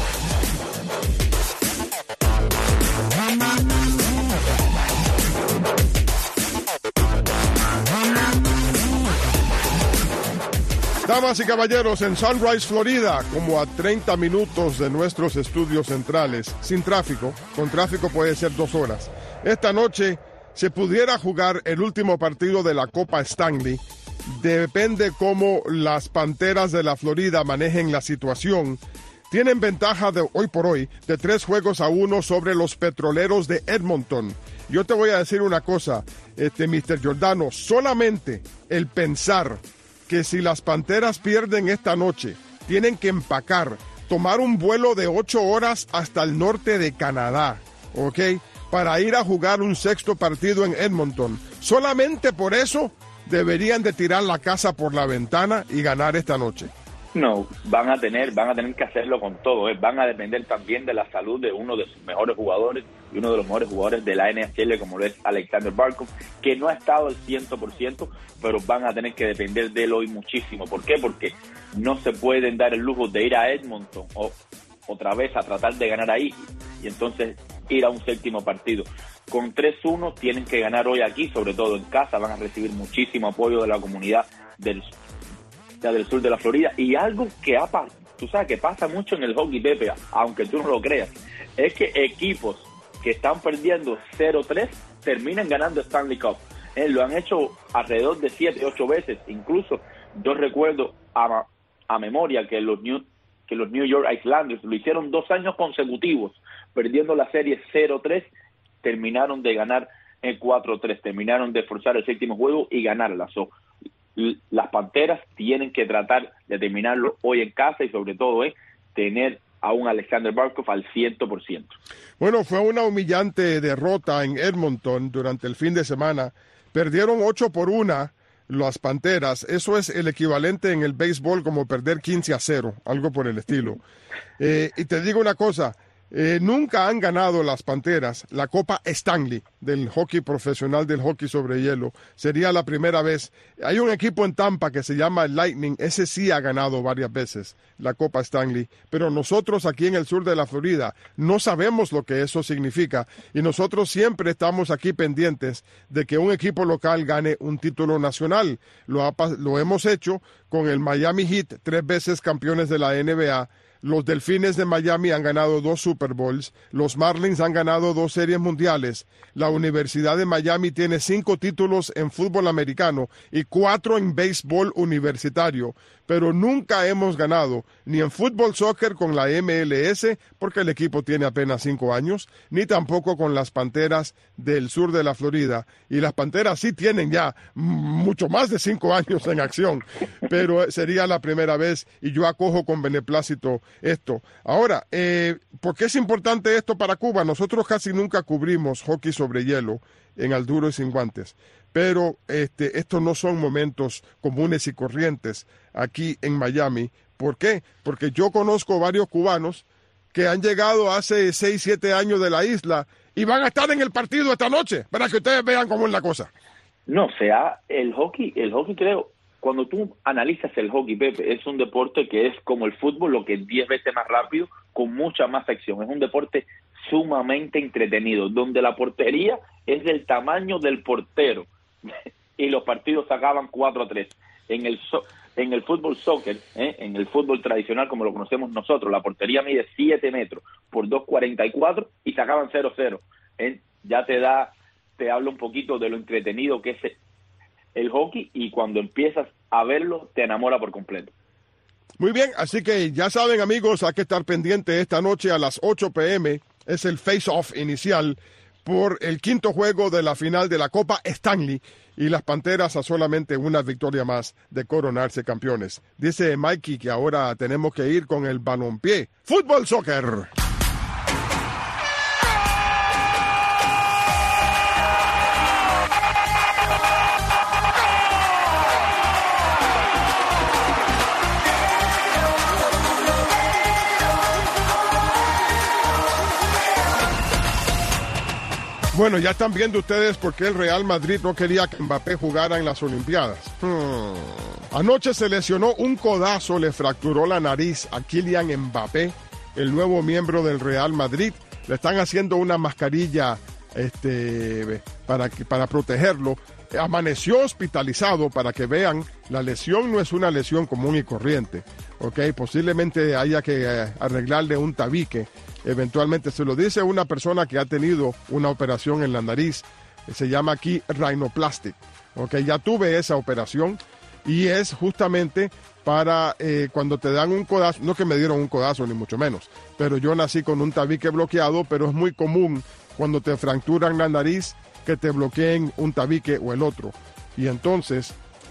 Damas y caballeros, en Sunrise, Florida, como a 30 minutos de nuestros estudios centrales, sin tráfico, con tráfico puede ser 2 horas. Esta noche se pudiera jugar el último partido de la Copa Stanley. Depende cómo las Panteras de la Florida manejen la situación. Tienen ventaja de hoy por hoy de 3-1 sobre los Petroleros de Edmonton. Yo te voy a decir una cosa, Mr. Giordano, solamente el pensar que si las Panteras pierden esta noche, tienen que empacar, tomar un vuelo de 8 horas hasta el norte de Canadá, ¿ok? Para ir a jugar un 6º partido en Edmonton. Solamente por eso deberían de tirar la casa por la ventana y ganar esta noche. No, van a tener que hacerlo con todo, van a depender también de la salud de uno de sus mejores jugadores y uno de los mejores jugadores de la NHL, como lo es Alexander Barkov, que no ha estado al 100%, pero van a tener que depender de él hoy muchísimo. ¿Por qué? Porque no se pueden dar el lujo de ir a Edmonton o otra vez a tratar de ganar ahí y entonces ir a un 7º partido. Con 3-1 tienen que ganar hoy aquí, sobre todo en casa, van a recibir muchísimo apoyo de la comunidad del sur de la Florida. Y algo que tú sabes que pasa mucho en el hockey, Pepe, aunque tú no lo creas, es que equipos que están perdiendo 0-3 terminan ganando Stanley Cup. Lo han hecho alrededor de 7-8 veces. Incluso yo recuerdo a memoria que los New York Islanders lo hicieron 2 años consecutivos, perdiendo la serie 0-3, terminaron de ganar en 4-3, terminaron de forzar el 7º juego y ganarla. Las Panteras tienen que tratar de terminarlo hoy en casa y sobre todo tener a un Alexander Barkov al 100%. Bueno, fue una humillante derrota en Edmonton durante el fin de semana. Perdieron 8-1 las Panteras. Eso es el equivalente en el béisbol como perder 15-0, algo por el estilo. Y te digo una cosa, nunca han ganado las Panteras la Copa Stanley del hockey profesional, del hockey sobre hielo. Sería la primera vez. Hay un equipo en Tampa que se llama el Lightning, ese sí ha ganado varias veces la Copa Stanley, pero nosotros aquí en el sur de la Florida no sabemos lo que eso significa y nosotros siempre estamos aquí pendientes de que un equipo local gane un título nacional. Lo hemos hecho con el Miami Heat, 3 veces campeones de la NBA. Los Delfines de Miami han ganado 2 Super Bowls, los Marlins han ganado 2 series mundiales, la Universidad de Miami tiene 5 títulos en fútbol americano y 4 en béisbol universitario, pero nunca hemos ganado ni en fútbol soccer con la MLS, porque el equipo tiene apenas 5 años, ni tampoco con las Panteras del sur de la Florida. Y las Panteras sí tienen ya mucho más de 5 años en acción, pero sería la primera vez y yo acojo con beneplácito esto. Ahora, ¿por qué es importante esto para Cuba? Nosotros casi nunca cubrimos hockey sobre hielo en Al Duro y Sin Guantes, pero estos no son momentos comunes y corrientes aquí en Miami. ¿Por qué? Porque yo conozco varios cubanos que han llegado hace 6, 7 años de la isla y van a estar en el partido esta noche, para que ustedes vean cómo es la cosa. No, el hockey creo, cuando tú analizas el hockey, Pepe, es un deporte que es como el fútbol, lo que es 10 veces más rápido, con mucha más acción. Es un deporte sumamente entretenido, donde la portería es del tamaño del portero y los partidos se acaban 4-3. En el fútbol soccer, en el fútbol tradicional como lo conocemos nosotros, la portería mide 7 metros por 2.44 y se acaban 0-0. Ya te habla un poquito de lo entretenido que es el hockey, y cuando empiezas a verlo te enamora por completo. Muy bien, así que ya saben, amigos, hay que estar pendiente esta noche a las 8 p.m. Es el face-off inicial por el quinto juego de la final de la Copa Stanley, y las Panteras a solamente una victoria más de coronarse campeones. Dice Mikey que ahora tenemos que ir con el balompié. ¡Fútbol, soccer! Bueno, ya están viendo ustedes por qué el Real Madrid no quería que Mbappé jugara en las Olimpiadas. Anoche se lesionó un codazo, le fracturó la nariz a Kylian Mbappé, el nuevo miembro del Real Madrid. Le están haciendo una mascarilla para protegerlo. Amaneció hospitalizado, para que vean, la lesión no es una lesión común y corriente. Okay, posiblemente haya que arreglarle un tabique. Eventualmente, se lo dice una persona que ha tenido una operación en la nariz. Se llama aquí rhinoplastic. Okay, ya tuve esa operación y es justamente para cuando te dan un codazo. No que me dieron un codazo ni mucho menos, pero yo nací con un tabique bloqueado. Pero es muy común cuando te fracturan la nariz que te bloqueen un tabique o el otro. Y entonces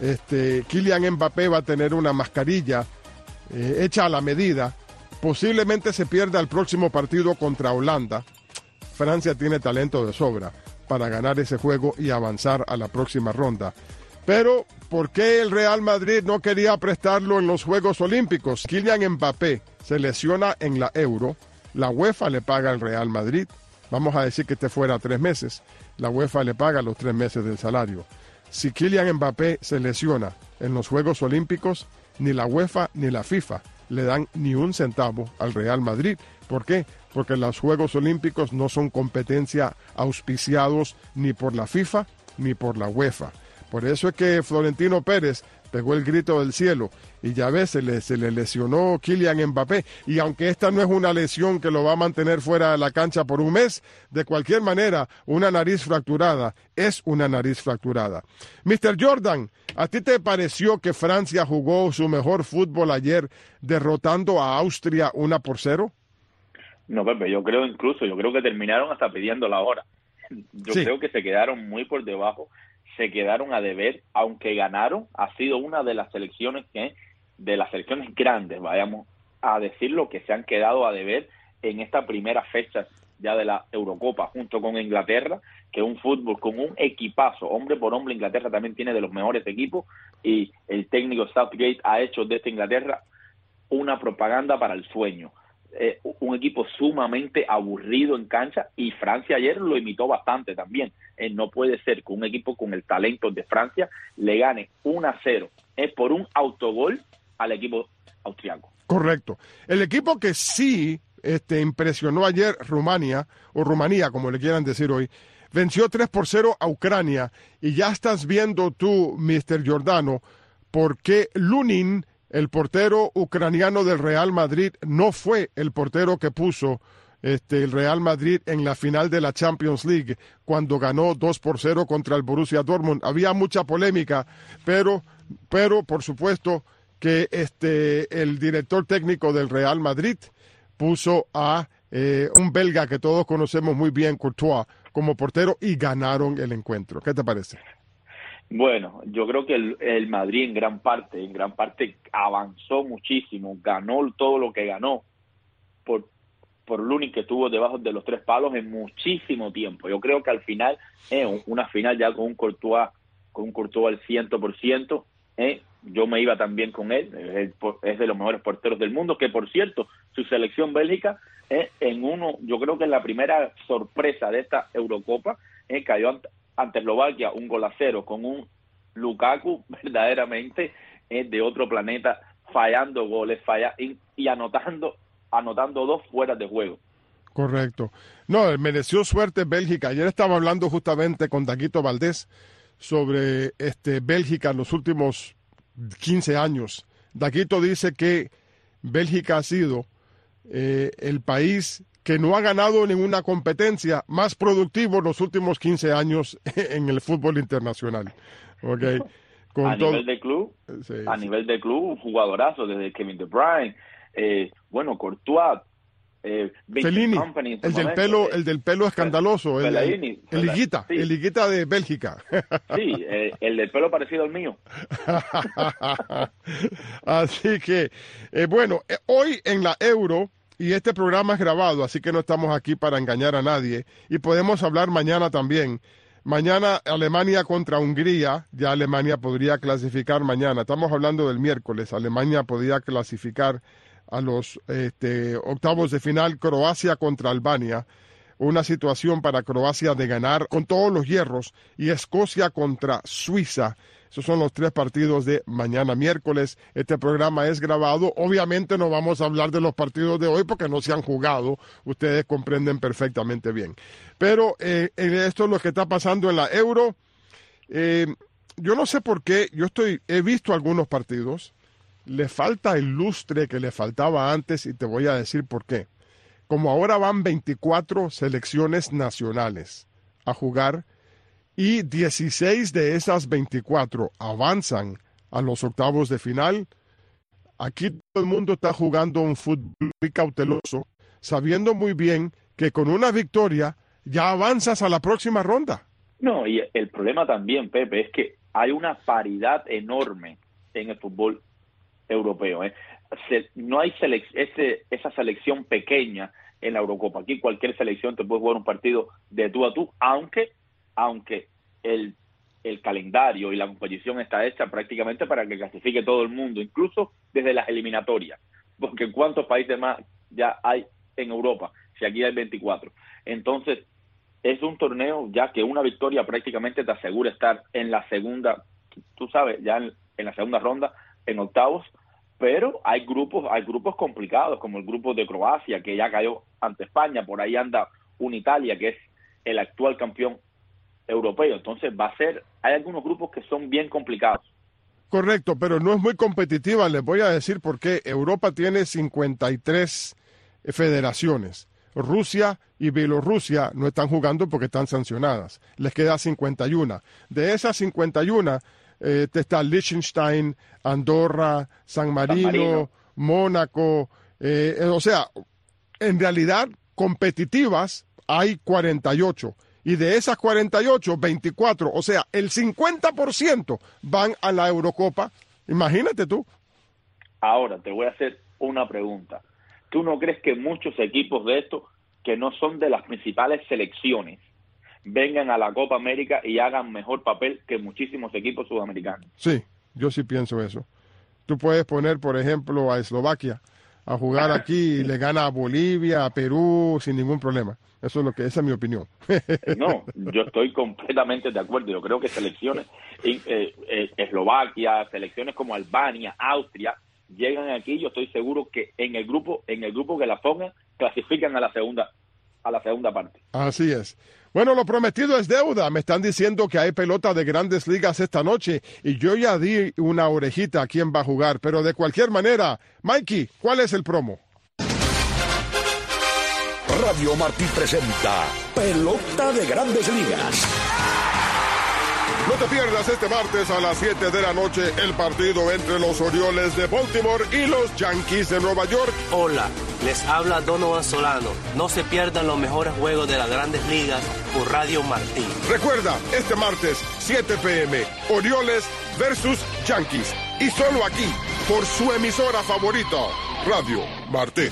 Kylian Mbappé va a tener una mascarilla hecha a la medida. Posiblemente se pierda el próximo partido contra Holanda. Francia tiene talento de sobra para ganar ese juego y avanzar a la próxima ronda. Pero, ¿por qué el Real Madrid no quería prestarlo en los Juegos Olímpicos? Kylian Mbappé se lesiona en la Euro. La UEFA le paga al Real Madrid. Vamos a decir que esté fuera 3 meses. La UEFA le paga los 3 meses del salario. Si Kylian Mbappé se lesiona en los Juegos Olímpicos, ni la UEFA ni la FIFA le dan ni un centavo al Real Madrid. ¿Por qué? Porque los Juegos Olímpicos no son competencia auspiciados ni por la FIFA ni por la UEFA. Por eso es que Florentino Pérez pegó el grito del cielo, y ya ves, se le lesionó Kylian Mbappé, y aunque esta no es una lesión que lo va a mantener fuera de la cancha por un mes, de cualquier manera, una nariz fracturada es una nariz fracturada. Mr. Jordan, ¿a ti te pareció que Francia jugó su mejor fútbol ayer derrotando a Austria 1-0? No, Pepe, yo creo que terminaron hasta pidiendo la hora. Creo que se quedaron muy por debajo, se quedaron a deber, aunque ganaron. Ha sido una de las selecciones grandes, vayamos a decirlo, que se han quedado a deber en esta primera fecha ya de la Eurocopa, junto con Inglaterra, que es un fútbol con un equipazo, hombre por hombre. Inglaterra también tiene de los mejores equipos, y el técnico Southgate ha hecho de esta Inglaterra una propaganda para el sueño. Un equipo sumamente aburrido en cancha, y Francia ayer lo imitó bastante también. No puede ser que un equipo con el talento de Francia le gane 1-0 por un autogol al equipo austriaco. Correcto. El equipo que sí impresionó ayer, Rumanía, como le quieran decir hoy, venció 3-0 a Ucrania, y ya estás viendo tú, Mr. Giordano, por qué Lunin, el portero ucraniano del Real Madrid, no fue el portero que puso el Real Madrid en la final de la Champions League cuando ganó 2-0 contra el Borussia Dortmund. Había mucha polémica, pero por supuesto que el director técnico del Real Madrid puso a un belga que todos conocemos muy bien, Courtois, como portero, y ganaron el encuentro. ¿Qué te parece? Bueno, yo creo que el Madrid en gran parte avanzó muchísimo, ganó todo lo que ganó por Lunin, que estuvo debajo de los 3 palos en muchísimo tiempo. Yo creo que al final, una final ya con un Courtois al 100%, yo me iba también con él, es de los mejores porteros del mundo, que por cierto, su selección Bélgica, yo creo que en la primera sorpresa de esta Eurocopa, cayó ante Eslovaquia 1-0 con un Lukaku verdaderamente de otro planeta, fallando goles, y anotando 2 fuera de juego. Correcto. No, mereció suerte Bélgica. Ayer estaba hablando justamente con Daguito Valdés sobre Bélgica en los últimos 15 años. Daguito dice que Bélgica ha sido el país que no ha ganado ninguna competencia más productivo en los últimos 15 años en el fútbol internacional. Okay. Nivel de club, sí, a nivel de club, un jugadorazo desde Kevin De Bruyne, Courtois, Fellini, el del pelo escandaloso, el liguita de Bélgica. Sí, el del pelo parecido al mío. Así que, hoy en la Euro, y este programa es grabado, así que no estamos aquí para engañar a nadie, y podemos hablar mañana también. Mañana Alemania contra Hungría, ya Alemania podría clasificar mañana. Estamos hablando del miércoles, Alemania podría clasificar a los octavos de final. Croacia contra Albania, una situación para Croacia de ganar con todos los hierros, y Escocia contra Suiza. Esos son los 3 partidos de mañana miércoles. Este programa es grabado. Obviamente no vamos a hablar de los partidos de hoy porque no se han jugado. Ustedes comprenden perfectamente bien. Pero esto es lo que está pasando en la Euro. Yo no sé por qué. He visto algunos partidos. Le falta el lustre que le faltaba antes, y te voy a decir por qué. Como ahora van 24 selecciones nacionales a jugar, y 16 de esas 24 avanzan a los octavos de final, aquí todo el mundo está jugando un fútbol muy cauteloso, sabiendo muy bien que con una victoria ya avanzas a la próxima ronda. No, y el problema también, Pepe, es que hay una paridad enorme en el fútbol europeo. No hay esa selección pequeña en la Eurocopa. Aquí cualquier selección te puede jugar un partido de tú a tú, aunque el calendario y la competición está hecha prácticamente para que clasifique todo el mundo, incluso desde las eliminatorias, porque ¿cuántos países más ya hay en Europa? Si aquí hay 24. Entonces, es un torneo ya que una victoria prácticamente te asegura estar en la segunda, tú sabes, ya en la segunda ronda, en octavos, pero hay grupos complicados, como el grupo de Croacia, que ya cayó ante España. Por ahí anda un Italia, que es el actual campeón europeo. Entonces hay algunos grupos que son bien complicados. Correcto, pero no es muy competitiva. Les voy a decir por qué. Europa tiene 53 federaciones. Rusia y Bielorrusia no están jugando porque están sancionadas. Les queda 51. De esas 51, está Liechtenstein, Andorra, San Marino, Mónaco. O sea, en realidad, competitivas hay 48. Y de esas 48, 24, o sea, el 50% van a la Eurocopa. Imagínate tú. Ahora, te voy a hacer una pregunta. ¿Tú no crees que muchos equipos de estos, que no son de las principales selecciones, vengan a la Copa América y hagan mejor papel que muchísimos equipos sudamericanos? Sí, yo sí pienso eso. Tú puedes poner, por ejemplo, a Eslovaquia a jugar aquí y le gana a Bolivia, a Perú, sin ningún problema. Esa es mi opinión. No, yo estoy completamente de acuerdo. Yo creo que selecciones, Eslovaquia, selecciones como Albania, Austria, llegan aquí. Yo estoy seguro que en el grupo que la pongan, clasifican a la segunda parte. Así es. Bueno, lo prometido es deuda. Me están diciendo que hay pelota de Grandes Ligas esta noche y yo ya di una orejita a quién va a jugar. Pero de cualquier manera, Mikey, ¿cuál es el promo? Radio Martí presenta Pelota de Grandes Ligas. No te pierdas este martes a las 7 de la noche el partido entre los Orioles de Baltimore y los Yankees de Nueva York. Hola, les habla Donovan Solano. No se pierdan los mejores juegos de las Grandes Ligas por Radio Martí. Recuerda, este martes, 7 p.m., Orioles versus Yankees. Y solo aquí, por su emisora favorita, Radio Martí.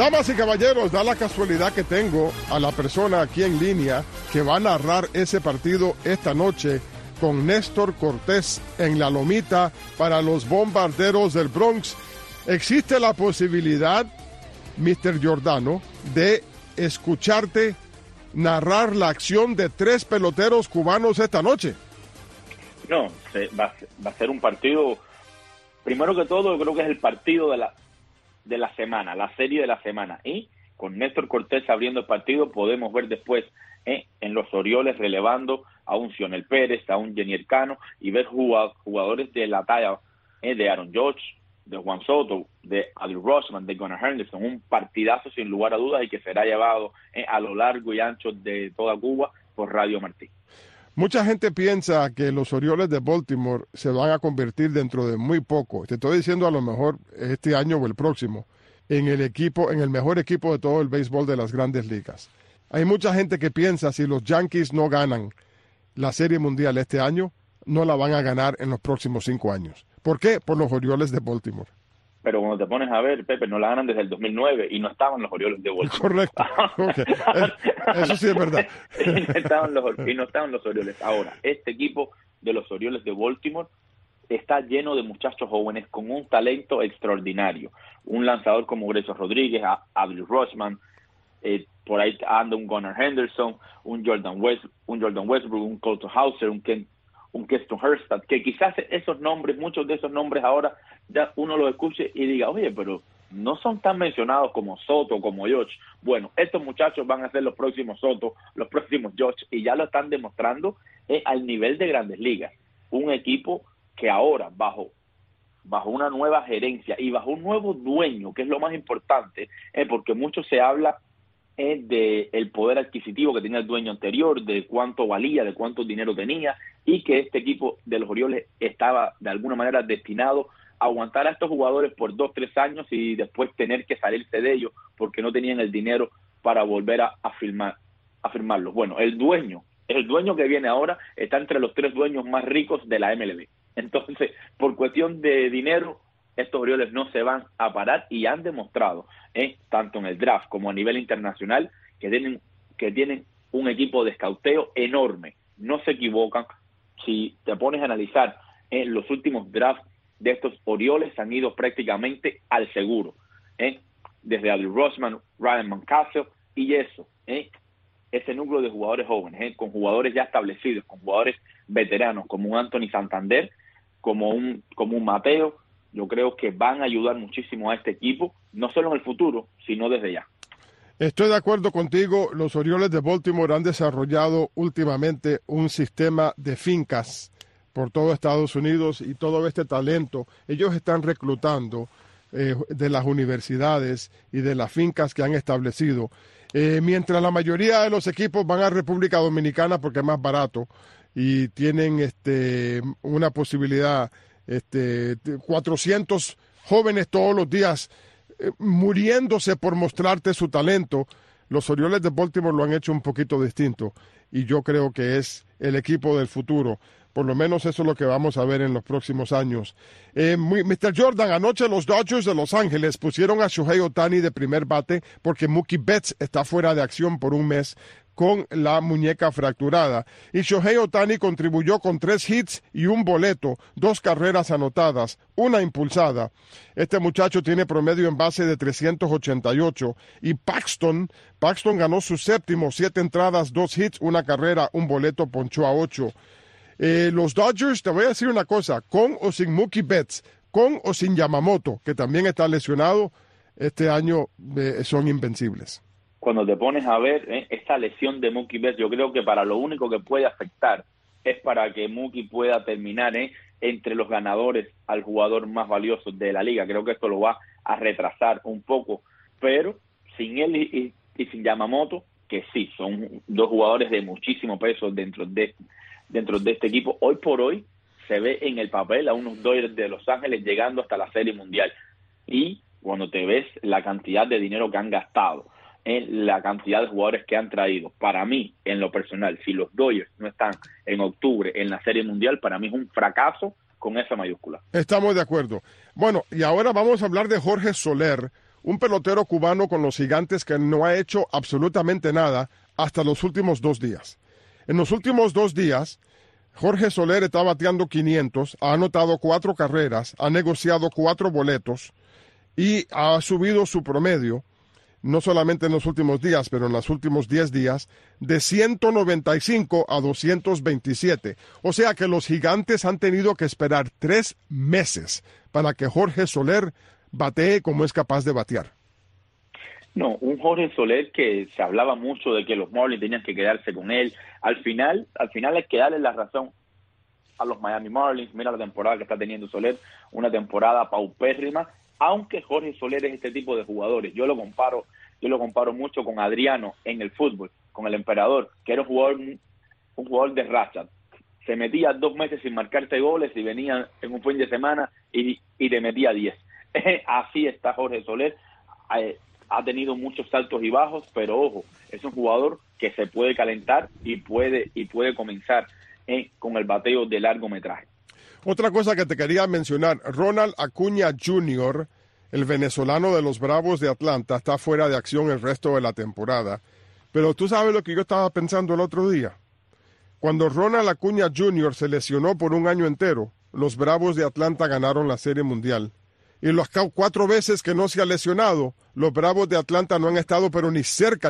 Damas y caballeros, da la casualidad que tengo a la persona aquí en línea que va a narrar ese partido esta noche con Néstor Cortés en la lomita para los Bombarderos del Bronx. ¿Existe la posibilidad, Mr. Giordano, de escucharte narrar la acción de 3 peloteros cubanos esta noche? No, va a ser un partido, primero que todo, yo creo que es el partido de la semana, la serie de la semana. Y con Néstor Cortés abriendo el partido, podemos ver después en los Orioles relevando a un Cionel Pérez, a un Jenier Cano, y ver jugadores de la talla de Aaron Judge, de Juan Soto, de Adley Rutschman, de Gunnar Henderson. Un partidazo sin lugar a dudas y que será llevado a lo largo y ancho de toda Cuba por Radio Martí. Mucha gente piensa que los Orioles de Baltimore se van a convertir dentro de muy poco, te estoy diciendo a lo mejor este año o el próximo, en el mejor equipo de todo el béisbol de las Grandes Ligas. Hay mucha gente que piensa si los Yankees no ganan la Serie Mundial este año, no la van a ganar en los próximos 5 años. ¿Por qué? Por los Orioles de Baltimore. Pero cuando te pones a ver, Pepe, no la ganan desde el 2009 y no estaban los Orioles de Baltimore. Correcto. Okay. Eso sí es verdad. y no estaban los Orioles. Ahora, este equipo de los Orioles de Baltimore está lleno de muchachos jóvenes con un talento extraordinario. Un lanzador como Grayson Rodríguez, Adley Rutschman, por ahí anda un Gunnar Henderson, un Jordan Westbrook, un Colton Hauser, un Keston Herstad, que quizás esos nombres, muchos de esos nombres ahora ya uno los escuche y diga, oye, pero no son tan mencionados como Soto, como Josh. Bueno, estos muchachos van a ser los próximos Soto, los próximos Josh, y ya lo están demostrando al nivel de Grandes Ligas. Un equipo que ahora, bajo una nueva gerencia y bajo un nuevo dueño, que es lo más importante, porque mucho se habla de el poder adquisitivo que tenía el dueño anterior, de cuánto valía, de cuánto dinero tenía, y que este equipo de los Orioles estaba de alguna manera destinado a aguantar a estos jugadores por 2-3 años y después tener que salirse de ellos porque no tenían el dinero para volver a firmarlos. Bueno, el dueño que viene ahora está entre los 3 dueños más ricos de la MLB. Entonces, por cuestión de dinero, estos Orioles no se van a parar y han demostrado, tanto en el draft como a nivel internacional, que tienen un equipo de escauteo enorme. No se equivocan. Si te pones a analizar los últimos drafts de estos Orioles, han ido prácticamente al seguro. Desde Adley Rutschman, Ryan Mountcastle y ese núcleo de jugadores jóvenes, con jugadores ya establecidos, con jugadores veteranos, como un Anthony Santander, como un Mateo. Yo creo que van a ayudar muchísimo a este equipo, no solo en el futuro, sino desde ya. Estoy de acuerdo contigo. Los Orioles de Baltimore han desarrollado últimamente un sistema de fincas por todo Estados Unidos y todo este talento. Ellos están reclutando de las universidades y de las fincas que han establecido. Mientras la mayoría de los equipos van a República Dominicana porque es más barato y tienen una posibilidad, 400 jóvenes todos los días muriéndose por mostrarte su talento. Los Orioles de Baltimore lo han hecho un poquito distinto y yo creo que es el equipo del futuro. Por lo menos eso es lo que vamos a ver en los próximos años. Mr. Jordan, anoche los Dodgers de Los Ángeles pusieron a Shohei Ohtani de primer bate porque Mookie Betts está fuera de acción por un mes con la muñeca fracturada. Y Shohei Ohtani contribuyó con 3 hits y un boleto, 2 carreras anotadas, 1 impulsada. Este muchacho tiene promedio en base de 388. Y Paxton ganó su séptimo, 7 entradas, 2 hits, 1 carrera, un boleto, ponchó a 8. Los Dodgers, te voy a decir una cosa, con o sin Mookie Betts, con o sin Yamamoto, que también está lesionado, este año son invencibles. Cuando te pones a ver esta lesión de Mookie Betts, yo creo que para lo único que puede afectar es para que Mookie pueda terminar entre los ganadores al jugador más valioso de la liga. Creo que esto lo va a retrasar un poco, pero sin él y sin Yamamoto, que sí, son 2 jugadores de muchísimo peso dentro de este equipo. Hoy por hoy se ve en el papel a unos Dodgers de Los Ángeles llegando hasta la Serie Mundial. Y cuando te ves la cantidad de dinero que han gastado, la cantidad de jugadores que han traído, para mí, en lo personal, si los Dodgers no están en octubre en la Serie Mundial, para mí es un fracaso con esa mayúscula. Estamos de acuerdo. Bueno, y ahora vamos a hablar de Jorge Soler, un pelotero cubano con los Gigantes que no ha hecho absolutamente nada hasta los últimos 2 días. En los últimos 2 días, Jorge Soler está bateando 500, ha anotado 4 carreras, ha negociado 4 boletos y ha subido su promedio, no solamente en los últimos días, pero en los últimos 10 días, de 195 a 227. O sea que los Gigantes han tenido que esperar 3 meses para que Jorge Soler batee como es capaz de batear. No, un Jorge Soler que se hablaba mucho de que los Marlins tenían que quedarse con él. Al final hay que darle la razón a los Miami Marlins. Mira la temporada que está teniendo Soler, una temporada paupérrima, aunque Jorge Soler es este tipo de jugadores. Yo lo comparo mucho con Adriano en el fútbol, con el Emperador, que era un jugador de racha. Se metía 2 meses sin marcarte goles y venía en un fin de semana y te metía 10. Así está Jorge Soler. Ha tenido muchos altos y bajos, pero ojo, es un jugador que se puede calentar y puede comenzar con el bateo de largometraje. Otra cosa que te quería mencionar, Ronald Acuña Jr., el venezolano de los Bravos de Atlanta, está fuera de acción el resto de la temporada. Pero tú sabes lo que yo estaba pensando el otro día. Cuando Ronald Acuña Jr. se lesionó por un año entero, los Bravos de Atlanta ganaron la Serie Mundial. Y las 4 veces que no se ha lesionado, los Bravos de Atlanta no han estado pero ni cerca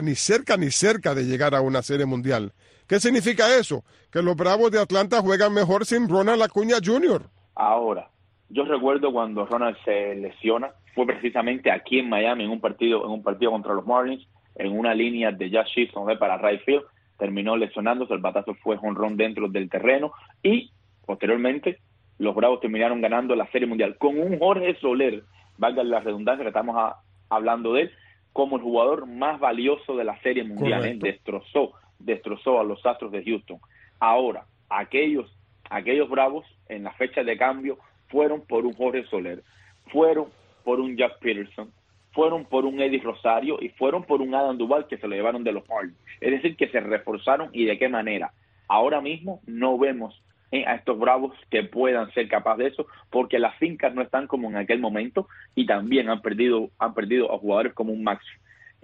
de llegar a una Serie Mundial. ¿Qué significa eso? Que los Bravos de Atlanta juegan mejor sin Ronald Acuña Jr. Ahora, yo recuerdo cuando Ronald se lesiona, fue precisamente aquí en Miami en un partido contra los Marlins, en una línea de Jazz Chisholm para right field, terminó lesionándose, el batazo fue jonrón dentro del terreno y posteriormente los Bravos terminaron ganando la Serie Mundial con un Jorge Soler, valga la redundancia que estamos hablando de él, como el jugador más valioso de la Serie Mundial. Destrozó a los Astros de Houston. Ahora, aquellos Bravos en la fecha de cambio fueron por un Jorge Soler, fueron por un Jack Peterson, fueron por un Eddie Rosario y fueron por un Adam Duvall que se lo llevaron de los Marlins. Es decir, que se reforzaron y de qué manera. Ahora mismo no vemos a estos Bravos que puedan ser capaces de eso, porque las fincas no están como en aquel momento y también han perdido a jugadores como un Max,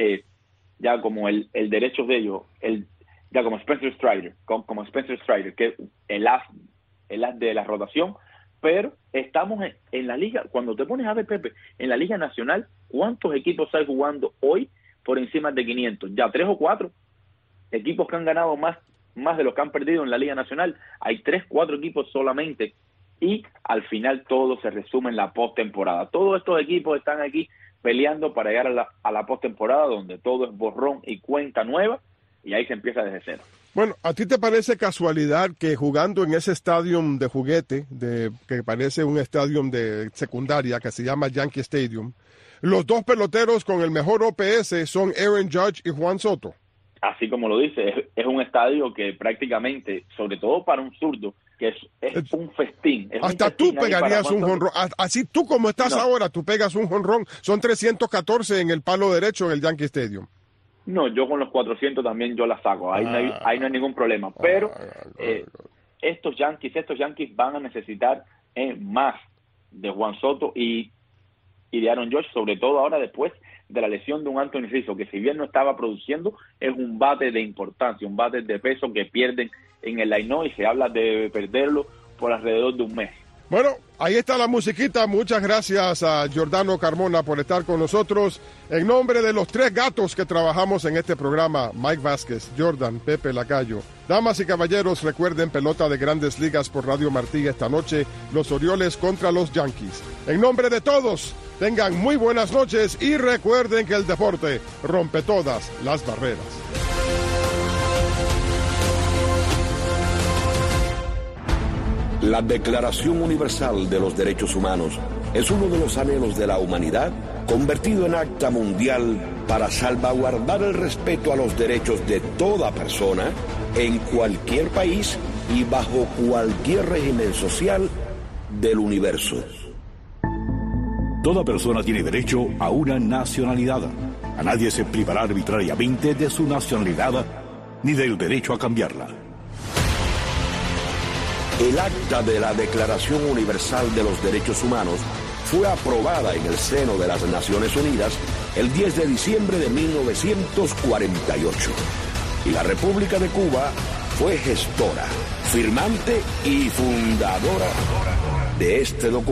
ya como el derecho de ellos, ya como Spencer Strider, que es el as de la rotación. Pero estamos en la liga, cuando te pones a ver, Pepe, en la Liga Nacional, ¿cuántos equipos hay jugando hoy por encima de 500? Ya 3 o 4 equipos que han ganado más de los que han perdido en la Liga Nacional. Hay 3, 4 equipos solamente y al final todo se resume en la postemporada. Todos estos equipos están aquí peleando para llegar a la postemporada, donde todo es borrón y cuenta nueva y ahí se empieza desde cero. Bueno, ¿a ti te parece casualidad que jugando en ese estadio de juguete, que parece un estadio de secundaria que se llama Yankee Stadium, los 2 peloteros con el mejor OPS son Aaron Judge y Juan Soto? Así como lo dice, es un estadio que prácticamente, sobre todo para un zurdo, que es un festín. Hasta tú pegarías un jonrón. Así tú como estás ahora, tú pegas un jonrón. Son 314 en el palo derecho en el Yankee Stadium. No, yo con los 400 también yo la saco. Ahí no hay ningún problema. Pero estos Yankees van a necesitar más de Juan Soto y de Aaron Judge, sobre todo ahora después de la lesión de un Anthony Rizzo, que si bien no estaba produciendo, es un bate de importancia, un bate de peso que pierden en el line-up y se habla de perderlo por alrededor de un mes. Bueno, ahí está la musiquita. Muchas gracias a Giordano Carmona por estar con nosotros. En nombre de los 3 gatos que trabajamos en este programa, Mike Vázquez, Jordan, Pepe Lacayo. Damas y caballeros, recuerden pelota de Grandes Ligas por Radio Martí esta noche, los Orioles contra los Yankees. En nombre de todos, tengan muy buenas noches y recuerden que el deporte rompe todas las barreras. La Declaración Universal de los Derechos Humanos es uno de los anhelos de la humanidad convertido en acta mundial para salvaguardar el respeto a los derechos de toda persona en cualquier país y bajo cualquier régimen social del universo. Toda persona tiene derecho a una nacionalidad. A nadie se privará arbitrariamente de su nacionalidad ni del derecho a cambiarla. El acta de la Declaración Universal de los Derechos Humanos fue aprobada en el seno de las Naciones Unidas el 10 de diciembre de 1948. Y la República de Cuba fue gestora, firmante y fundadora de este documento.